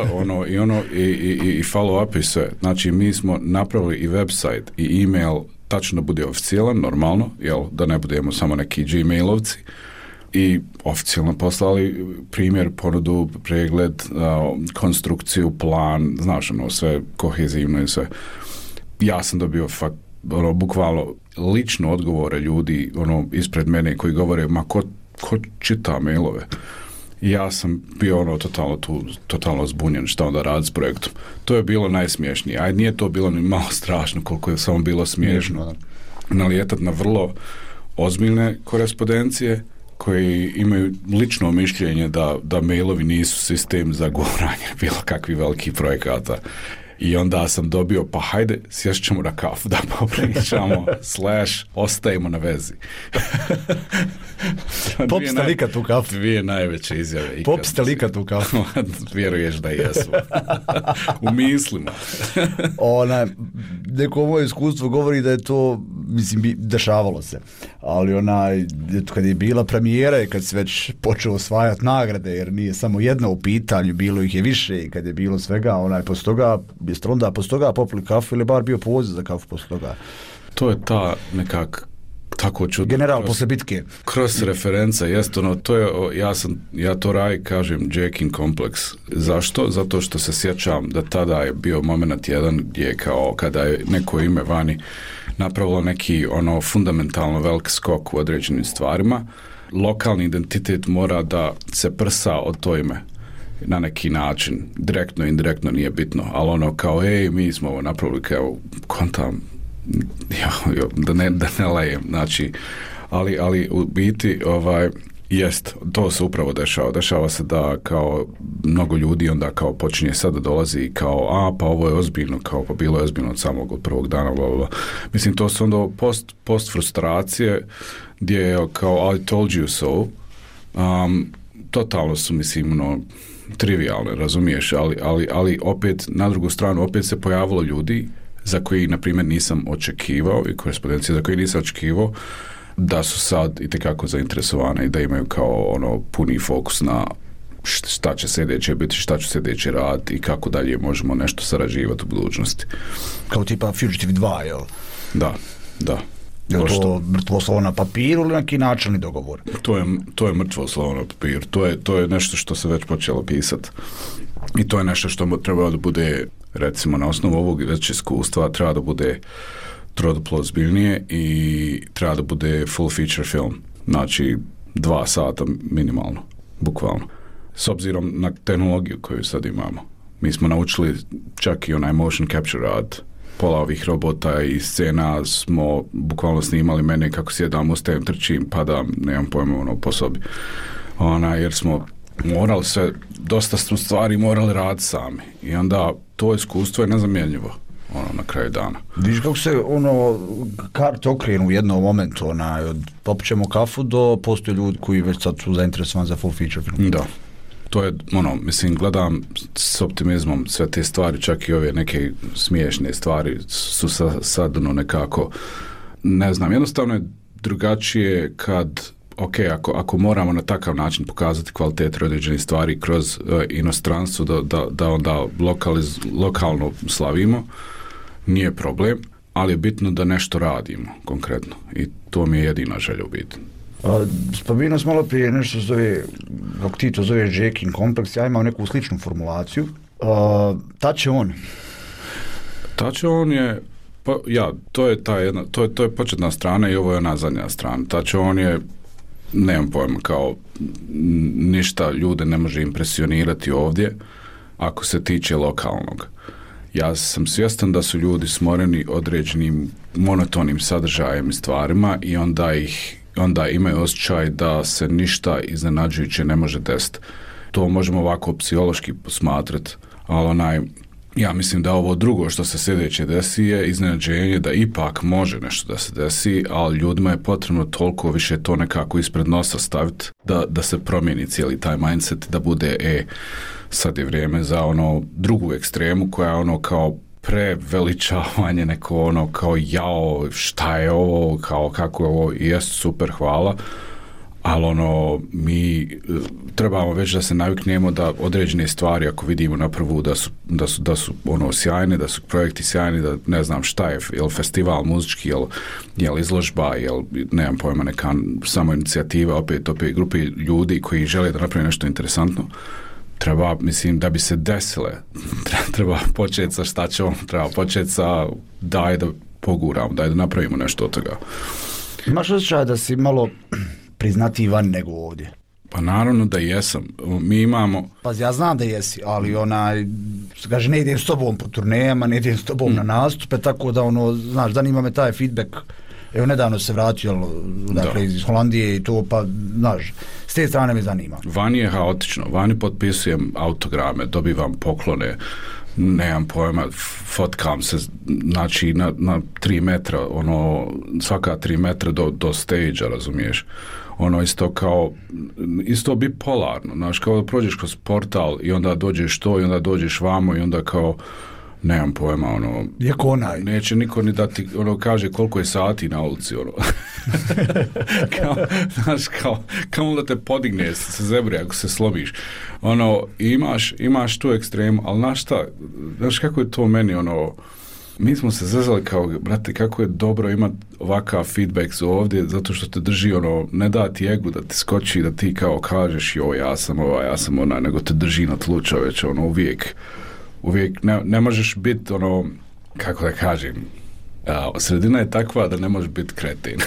i follow-up i sve. Znači, mi smo napravili i website i e-mail, tačno bude oficijalan, normalno, da ne budemo samo neki Gmailovci. I oficijalno poslali primjer, ponudu, pregled, konstrukciju, plan, znaš, sve kohezivno i sve. Ja sam dobio bukvalno lično odgovore ljudi ispred mene koji govore, ma ko čita mailove. I ja sam bio totalno zbunjen šta onda radi s projektom. To je bilo najsmiješnije. A nije to bilo ni malo strašno koliko je samo bilo smiješno. Nalijetat na vrlo ozbiljne korespondencije koji imaju lično mišljenje da mailovi nisu sistem za guranje bilo kakvih velikih projekata. I onda sam dobio, pa hajde, sješćemo na kafu da popričamo, ostajemo na vezi. Pop ste likat u kafu. 2 najveće izjave. Pop ste likat u kafu. Vjeruješ da jesu. U mislima. Neko moje iskustvo govori da je to, mislim, dešavalo se. Ali kad je bila premijera i kad se već počeo osvajati nagrade, jer nije samo jedna u pitanju, bilo ih je više i kad je bilo svega, posto toga, jeste onda posto toga popili kafu ili bar bio poziv za kafu posto toga? To je ta nekak tako čudno. General posle bitke. Kroz referenca, jest to je, ja to kažem Jackin kompleks. Zašto? Zato što se sjećam da tada je bio moment jedan gdje kao kada je neko ime vani napravilo neki fundamentalno velik skok u određenim stvarima, lokalni identitet mora da se prsa od to ime na neki način, direktno, indirektno, nije bitno, ali kao, mi smo ovo napravili, kao, kontam, da ne lajem, znači, ali u biti, jest, to se upravo dešava se da kao mnogo ljudi onda kao počinje sad da dolazi kao, pa ovo je ozbiljno, kao pa bilo je ozbiljno od samog prvog dana, bla. Mislim, to su onda post frustracije gdje je kao I told you so, totalno su, mislim, trivialne, razumiješ, ali opet, na drugu stranu, opet se pojavilo ljudi za koji, na primjer, nisam očekivao i korespondencije za koje nisam očekivao da su sad itekako zainteresovane i da imaju kao puni fokus na šta će sljedeće biti, šta će sljedeće raditi i kako dalje možemo nešto sarađivati u budućnosti. Kao tipa Fugitive 2, jel? Da. Je li to mrtvo slovo na papiru ili neki načelni dogovor? To je mrtvo slovo na papiru. To je nešto što se već počelo pisati. I to je nešto što treba da bude, recimo, na osnovu ovog već iskustva, treba da bude troduplo ozbiljnije i treba da bude full feature film. Znači, 2 sata minimalno, bukvalno. S obzirom na tehnologiju koju sad imamo. Mi smo naučili čak i onaj motion capture rad pola ovih robota i scena smo bukvalno snimali mene kako sjedam, ustajem, trčim, padam, nemam pojma po sobi. Jer smo morali sve, dosta smo stvari morali raditi sami. I onda to iskustvo je nezamjenjivo na kraju dana. Viš kako se karte okrenu u jednom momentu, od popćemo kafu do postoje ljudi koji već sad su zainteresovani za full feature film. Da. To je, mislim, gledam s optimizmom sve te stvari, čak i ove neke smiješne stvari su sad nekako, ne znam, jednostavno je drugačije kad, ako moramo na takav način pokazati kvalitet određenih stvari kroz inostranstvo, da onda lokalno slavimo, nije problem, ali je bitno da nešto radimo konkretno i to mi je jedina želja u biti. Spomenuo sam malo prije nešto zove, kako ti to zoveš, Jackin kompleks, ja imam neku sličnu formulaciju. Touch on? Touch on je, to je ta jedna, to je početna strana i ovo je ona zadnja strana. Touch on je, nemam pojma, kao ništa ljude ne može impresionirati ovdje ako se tiče lokalnog. Ja sam svjestan da su ljudi smoreni određenim monotonim sadržajem i stvarima i onda imaju osjećaj da se ništa iznenađujuće ne može desiti. To možemo ovako psihološki posmatrati, ali ja mislim da ovo drugo što se sljedeće desi je iznenađenje da ipak može nešto da se desi, ali ljudima je potrebno toliko više to nekako ispred nosa staviti da se promijeni cijeli taj mindset, da bude sad je vrijeme za drugu ekstremu koja je kao preveličavanje, neko kao jao, šta je ovo, kao kako je ovo, jest super, hvala, ali mi trebamo već da se naviknemo da određene stvari, ako vidimo na prvu da su sjajne, da su projekti sjajni, da ne znam šta je, jel festival muzički, jel izložba, jel nemam pojma, neka samo inicijativa, opet grupe ljudi koji žele da naprave nešto interesantno, treba, mislim, da bi se desile, treba početi sa šta ćemo, treba početi sa daj da poguramo, daj da napravimo nešto od toga. Imaš osjećaj da si malo priznati van nego ovdje? Pa naravno da jesam. Mi imamo... Pa ja znam da jesi, ali kaže, ne idem s tobom po turnejama, ne idem s tobom na nastupe, tako da znaš, zanima me taj feedback. Evo, nedavno se vratio, iz Holandije i to, pa, znaš, s te strane me zanima. Vani je haotično, vani potpisujem autograme, dobivam poklone, nemam pojma, fotkam se, znači, na 3 metra, svaka 3 metra do stage-a, razumiješ? Isto bipolarno, znaš, kao da prođeš kroz portal i onda dođeš to i onda dođeš vamo i onda kao, nemam pojma, neće niko ni da ti kaže koliko je sati na ulici, znaš, kao da te podigne sa zebre ako se slomiš, imaš tu ekstremu, ali znaš kako je to meni, mi smo se zezali kao, brate, kako je dobro imati ovakav feedback ovdje, zato što te drži, ne da ti egu da ti skoči, da ti kao kažeš, ja sam ona, nego te drži na tlu, čoveč, uvijek ne možeš biti, kako da kažem, sredina je takva da ne možeš biti kretin.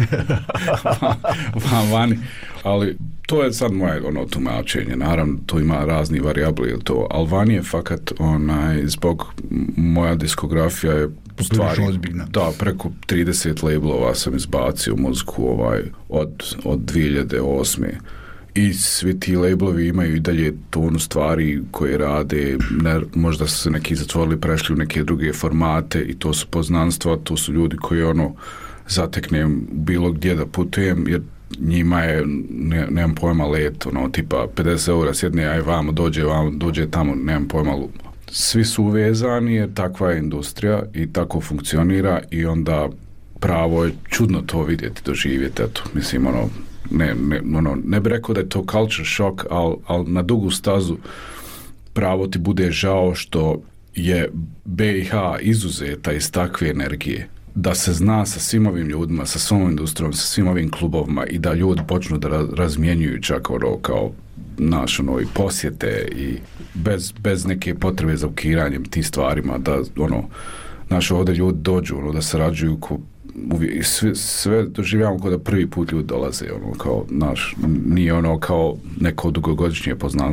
Vani. Ali to je sad moje tumačenje. Naravno, tu ima razni varijabli, ali vani je fakat zbog moja diskografija je u stvari, da, preko 30 labelova sam izbacio muziku od 2008. I svi ti labelovi imaju i dalje tonu stvari koje rade, možda su se neki zatvorili, prešli u neke druge formate i to su poznanstva, to su ljudi koji zateknem bilo gdje da putujem, jer njima je, nemam pojma, let, tipa 50 eura sjedne, aj vamo, dođe tamo, nemam pojma. Svi su uvezani jer takva je industrija i tako funkcionira i onda pravo je čudno to vidjeti, doživjeti, eto, mislim, ne bi rekao da je to culture shock, ali na dugu stazu pravo ti bude žao što je BiH izuzeta iz takve energije, da se zna sa svim ovim ljudima, sa svom industrijom, sa svim ovim klubovima i da ljudi počnu da razmjenjuju čak kao i posjete i bez neke potrebe za ukiranjem tih stvarima, da ovdje ljudi dođu, da sarađuju sve doživljavamo kao da prvi put ljudi dolaze, kao, nije kao neko dugogodišnje poznanstvo.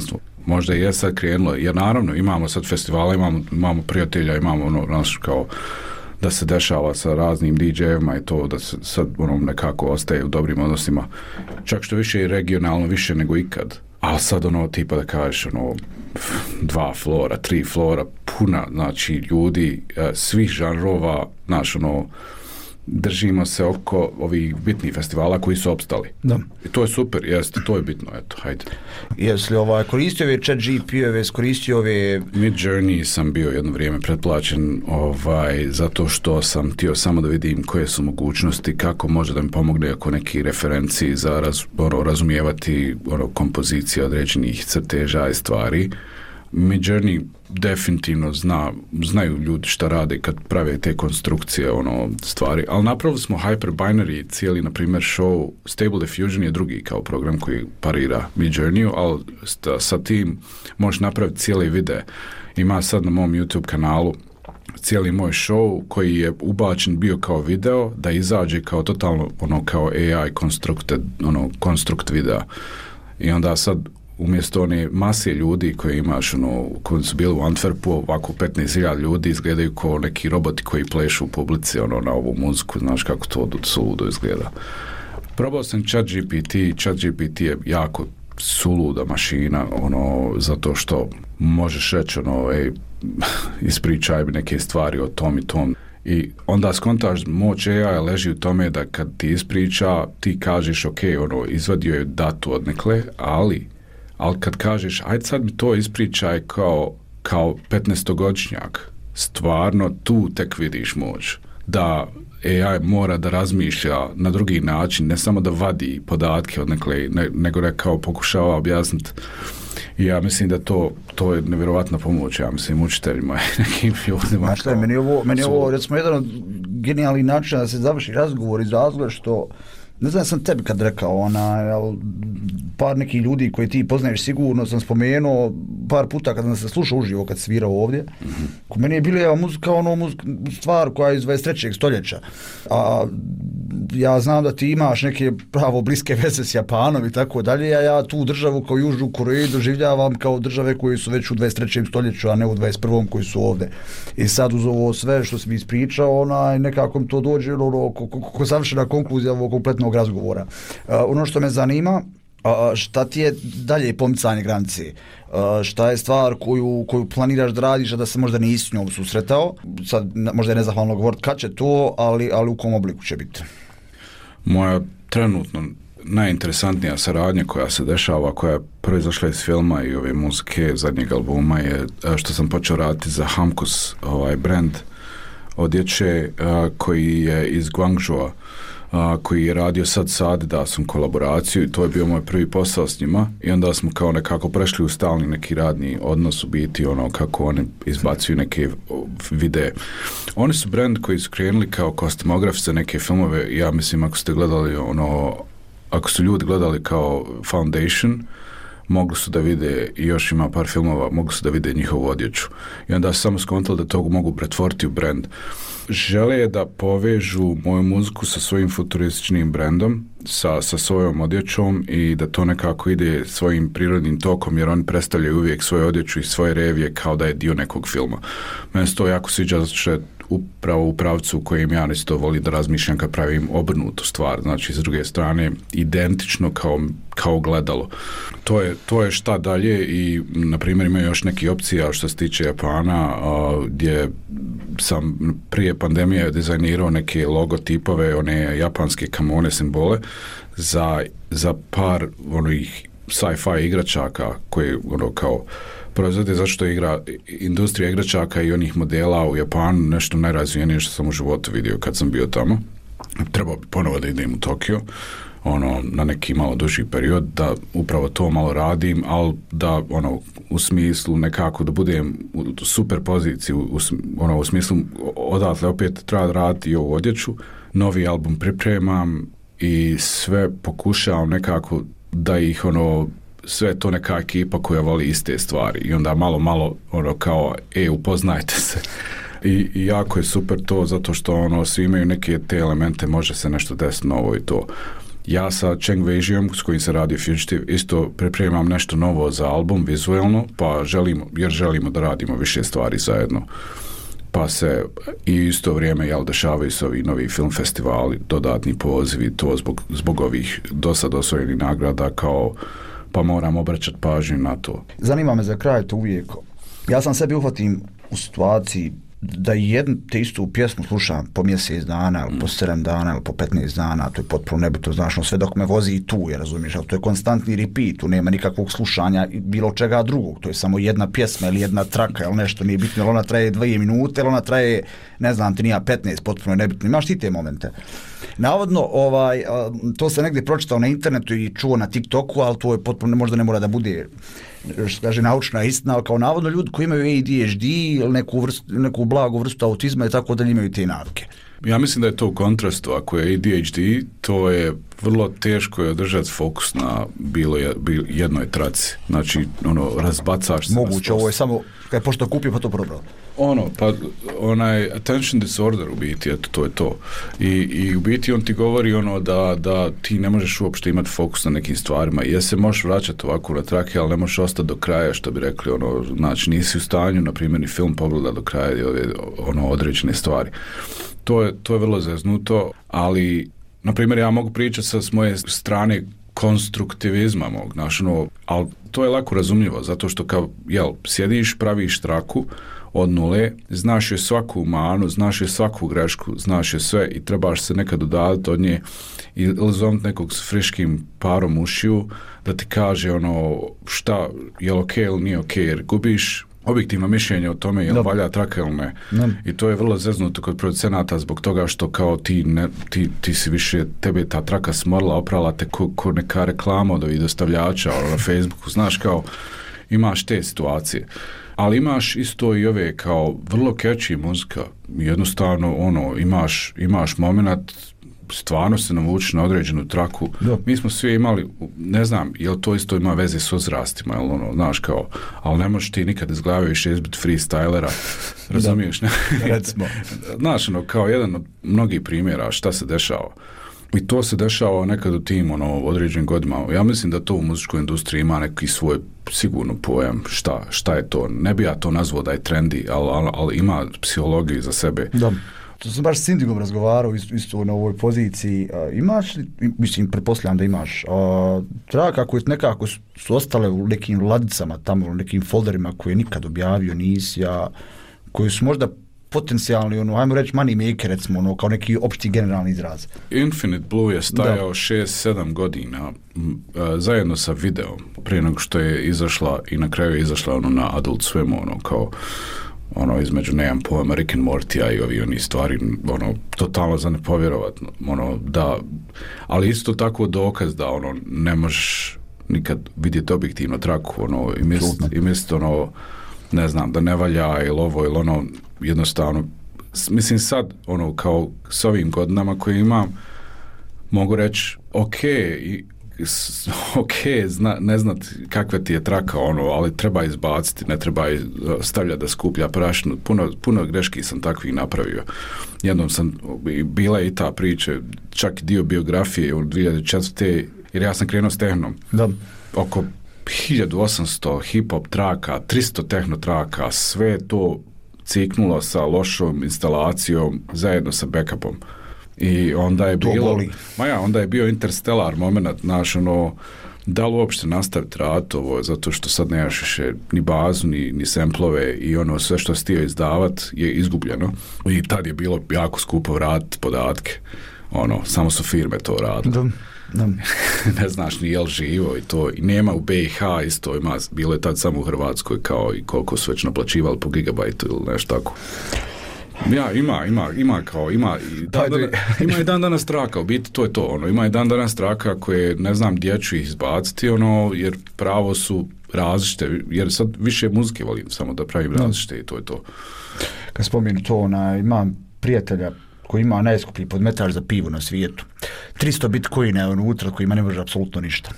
možda je sad krenulo, jer naravno imamo sad festivala, imamo prijatelja, imamo ono, naš kao da se dešava sa raznim DJ-evima i to da se sad ono nekako ostaje u dobrim odnosima, čak što više i regionalno, više nego ikad. Ali sad ono tipa da kažeš ono 2 flora, 3 flora, puna znači ljudi svih žanrova, znaš ono držimo se oko ovih bitnih festivala koji su opstali. Da. I to je super, jeste, to je bitno, eto, hajde. Jesi li koristio ove ChatGPT-ove, koristio ove... Midjourney sam bio jedno vrijeme pretplaćen zato što sam htio samo da vidim koje su mogućnosti, kako može da mi pomogne ako neki referenciji za razumijevati kompozicije određenih crteža i stvari. Midjourney definitivno znaju ljudi šta rade kad prave te konstrukcije stvari, ali napravili smo Hyperbinary, cijeli na primjer show. Stable Diffusion je drugi kao program koji parira Midjourneyu, ali sa tim možeš napraviti cijeli video. Ima sad na mom YouTube kanalu cijeli moj show koji je ubačen bio kao video da izađe kao totalno kao AI konstrukt videa. I onda sad umjesto one mase ljudi koje imaš, koji su bili u Antwerpu, ovako 15.000 ljudi izgledaju kao neki roboti koji plešu u publici na ovu muziku, znaš kako to suludo izgleda. Probao sam ChatGPT je jako suluda mašina, zato što možeš reći, ispričaj mi neke stvari o tom i tom. I onda skontaš, moć AI leži u tome da kad ti ispriča, ti kažeš, ok, izvadio je datu odnekle, ali kad kažeš, ajde sad mi to ispričaj kao 15-godišnjak, stvarno tu tek vidiš moć. Da AI mora da razmišlja na drugi način, ne samo da vadi podatke odnekle, nego da kao pokušava objasniti. I ja mislim da to je nevjerovatna pomoć, ja mislim, učiteljima i nekim ljudima. Znaš šta, meni je ovo recimo jedan od genijalnih načina da se završi razgovor iz razloga što ne znam, sam tebi kad rekao, par nekih ljudi koji ti poznaješ sigurno sam spomenuo par puta kad sam se slušao uživo kad svirao ovdje. Ko meni je bila muzika stvar koja je iz 23. stoljeća. A ja znam da ti imaš neke pravo bliske veze s Japanom i tako dalje, a ja tu državu kao Južnu Koreju doživljavam kao države koje su već u 23. stoljeću, a ne u 21. koji su ovdje. I sad uz ovo sve što si mi ispričao, nekako mi to dođe ko završena konkluzija ovog kompletnog razgovora. Ono što me zanima, šta ti je dalje pomicanje granice? Šta je stvar koju planiraš da radiš, a da se možda nisi s njom susretao? Sad možda je nezahvalno govoriti kad će to, ali u kom obliku će biti? Moja trenutno najinteresantnija saradnja koja se dešava, koja je proizašla iz filma i ove muzike zadnjeg albuma je što sam počeo raditi za Hamkus, brand odjeće koji je iz Guangzhoua, koji je radio sad sa Adidasom kolaboraciju i to je bio moj prvi posao s njima i onda smo kao nekako prešli u stalni neki radni odnos u biti kako oni izbacuju neke videe. Oni su brand koji su krenuli kao kostimograf za neke filmove. Ja mislim ako ste gledali ako su ljudi gledali kao Foundation, mogli su da vide, i još ima par filmova, mogli su da vide njihovu odjeću. I onda su samo skontali da to mogu pretvoriti u brand. Žele da povežu moju muziku sa svojim futurističnim brandom, sa svojom odjećom i da to nekako ide svojim prirodnim tokom, jer oni predstavljaju uvijek svoju odjeću i svoje revije kao da je dio nekog filma. Meni se to jako sviđa zato što je upravo u pravcu u kojem ja isto volim da razmišljam kad pravim obrnutu stvar, znači s druge strane identično kao gledalo. To je šta dalje i na primjer ima još neki opcija što se tiče Japana gdje sam prije pandemije dizajnirao neke logotipove, one japanske kamone simbole za par onih sci-fi igračaka koji kao proizvode, zašto industrija igračaka i onih modela u Japanu nešto najrazvijenije što sam u životu vidio kad sam bio tamo. Trebao bi ponovo da idem u Tokio na neki malo duži period da upravo to malo radim, ali da u smislu nekako da budem u super poziciji u smislu odatle opet treba raditi i ovu odjeću, novi album pripremam i sve pokušavam nekako da ih sve to neka ekipa koja voli iste stvari i onda malo kao upoznajte se i jako je super to zato što svi imaju neke te elemente, može se nešto desiti novo i to. Ja sa Cheng Wei-jiom, s kojim se radi Fugitive, isto pripremam nešto novo za album, vizuelno, pa želimo da radimo više stvari zajedno. Pa se i isto vrijeme dešavaju se ovi novi film festivali, dodatni pozivi, to zbog ovih dosad osvojenih nagrada, kao pa moram obraćati pažnju na to. Zanima me za kraj to uvijek. Ja sam sebi uhvatim u situaciji da jednu te istu pjesmu slušam po mjesec dana, ili po 7 dana, ili po 15 dana, to je potpuno nebitno, znaš, sve dok me vozi i tu, razumiješ, ali to je konstantni repeat, tu nema nikakvog slušanja bilo čega drugog, to je samo jedna pjesma ili jedna traka, ili nešto, nije bitno, ili ona traje 2 minute, ili ona traje, ne znam, ti nija 15, potpuno nebitno, imaš ti te momente. Navodno, to se negdje pročitao na internetu i čuo na TikToku, ali to je potpuno, možda ne mora da bude, što kaže, naučna istina, ali kao navodno ljudi koji imaju ADHD ili neku blagu vrstu autizma i tako da imaju te navike. Ja mislim da je to u kontrastu. Ako je ADHD, to je vrlo teško je održati fokus na bilo jednoj traci. Znači, razbacaš se. Moguće, ovo je samo, kad je pošto kupio, pa to probrao. Onaj attention disorder u biti, eto, to je to. I u biti on ti govori da ti ne možeš uopšte imati fokus na nekim stvarima. Se možeš vraćati ovako na trake, ali ne možeš ostati do kraja, što bi rekli, znači nisi u stanju, na primjer, ni film pogleda do kraja određene stvari. To je vrlo zeznuto, ali, na primjer, ja mogu pričati s moje strane konstruktivizma mog, ali to je lako razumljivo, zato što kao, sjediš, praviš traku od nule, znaš joj svaku manu, znaš joj svaku grešku, znaš joj sve i trebaš se nekad udaliti od nje ili zovniti nekog s friškim parom ušiju da ti kaže šta, je li okej ili nije okej, jer gubiš objektivno mišljenje o tome je li valja traka ili ne. I to je vrlo zeznuto kod producenata zbog toga što kao ti si više, tebe ta traka smorila, oprala te ko neka reklama od ovih dostavljača na Facebooku, znaš, kao imaš te situacije. Ali imaš isto i ove kao vrlo catchy muzika, jednostavno imaš moment, stvarno se navuči na određenu traku. Mi smo svi imali, ne znam, jel to isto ima veze s uzrastima, jel znaš kao, ali ne možeš ti nikad iz glave više izbiti freestylera, razumiješ? Recimo. Znaš, kao jedan od mnogih primjera šta se dešava. I to se dešava nekad u tim određenim godinama. Ja mislim da to u muzičkoj industriji ima neki svoj sigurno pojam šta je to. Ne bi ja to nazvao da je trendy, ali ima psihologiju za sebe. Da. To sam baš s Indigom razgovarao isto na ovoj poziciji. Imaš li, mislim, pretpostavljam da imaš, traka koje nekako su ostale u nekim ladicama tamo, u nekim folderima koje nikad objavio nisi, koji su možda potencijalni, ajmo reći money maker, recimo, kao neki opšti generalni izraz. Infinite Blue je stajao 6-7 godina zajedno sa videom, prije nego što je izašla i na kraju je izašla na Adult Swim, kao između nemam pojma Rick and Morty i oni stvari, totalno za ne povjerovatno, da, ali isto tako dokaz da ne možeš nikad vidjeti objektivno traku, i misliti ne znam, da ne valja ili ovo ili jednostavno, mislim sad, kao s ovim godinama koje imam, mogu reći, ne znat kakva ti je traka, ali treba izbaciti, ne treba stavljati da skuplja prašinu. Puno greški sam takvih napravio. Jednom bila je i ta priča, čak i dio biografije u 2004. jer ja sam krenuo s tehnom. Da. Oko 1800 hip-hop traka, 300 tehno traka, sve to ciknulo sa lošom instalacijom zajedno sa backupom. I onda je onda je bio interstellar moment, znaš, da li uopšte nastaviti rad ovo, zato što sad nemaš više ni bazu, ni samplove i sve što si htio izdavat je izgubljeno. I tad je bilo jako skupo vratiti podatke. Samo su firme to radile. Ne znaš ni jel živo i to. I nema u BiH isto, bilo je tad samo u Hrvatskoj kao i koliko su već naplaćivali po gigabajtu ili nešto tako. Ima i dan danas traka, u biti to je to, ima i dan danas traka koje, ne znam gdje ću ih izbaciti, jer pravo su različite, jer sad više muzike volim samo da pravim različite i to je to. Kad spomenu to, imam prijatelja koji ima najskuplji podmetač za pivo na svijetu. 300 bitcoina je unutra kojima ne može apsolutno ništa.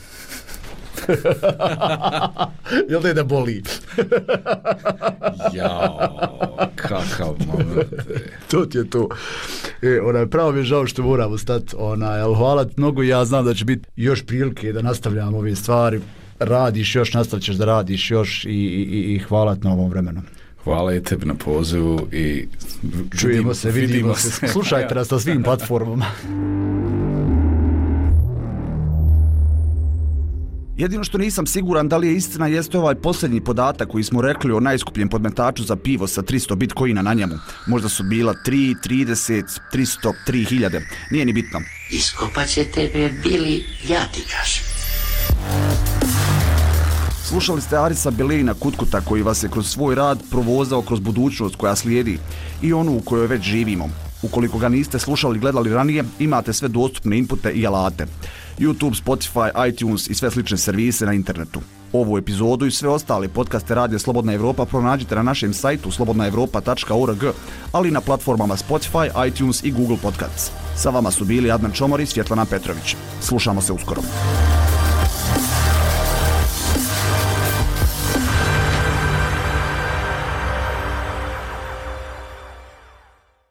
Jel da boli? Jao, kakav moment. To ti je to. Pravo mi je žao što moramo stati, ali hvala ti mnogo, ja znam da će biti još prilike da nastavljamo ove stvari, radiš još, nastavit ćeš da radiš još i hvala ti na ovom vremenu. Hvala i tebi na pozivu i čujemo se, vidimo se. Slušajte nas na svim platformama. Jedino što nisam siguran da li je istina jeste ovaj posljednji podatak koji smo rekli o najskupljem podmetaču za pivo sa 300 bitcoina na njemu. Možda su bila 3, 30, 300, 3000. Nije ni bitno. Iskopat će tebe, Bili, ja ti kažem. Slušali ste Arisa Belejina Kutkuta koji vas je kroz svoj rad provozao kroz budućnost koja slijedi i onu u kojoj već živimo. Ukoliko ga niste slušali i gledali ranije, imate sve dostupne inpute i alate. YouTube, Spotify, iTunes i sve slične servise na internetu. Ovu epizodu i sve ostale podcaste Radija Slobodna Evropa pronađite na našem sajtu slobodnaevropa.org, ali i na platformama Spotify, iTunes i Google Podcasts. Sa vama su bili Adnan Čomor i Svjetlana Petrović. Slušamo se uskoro.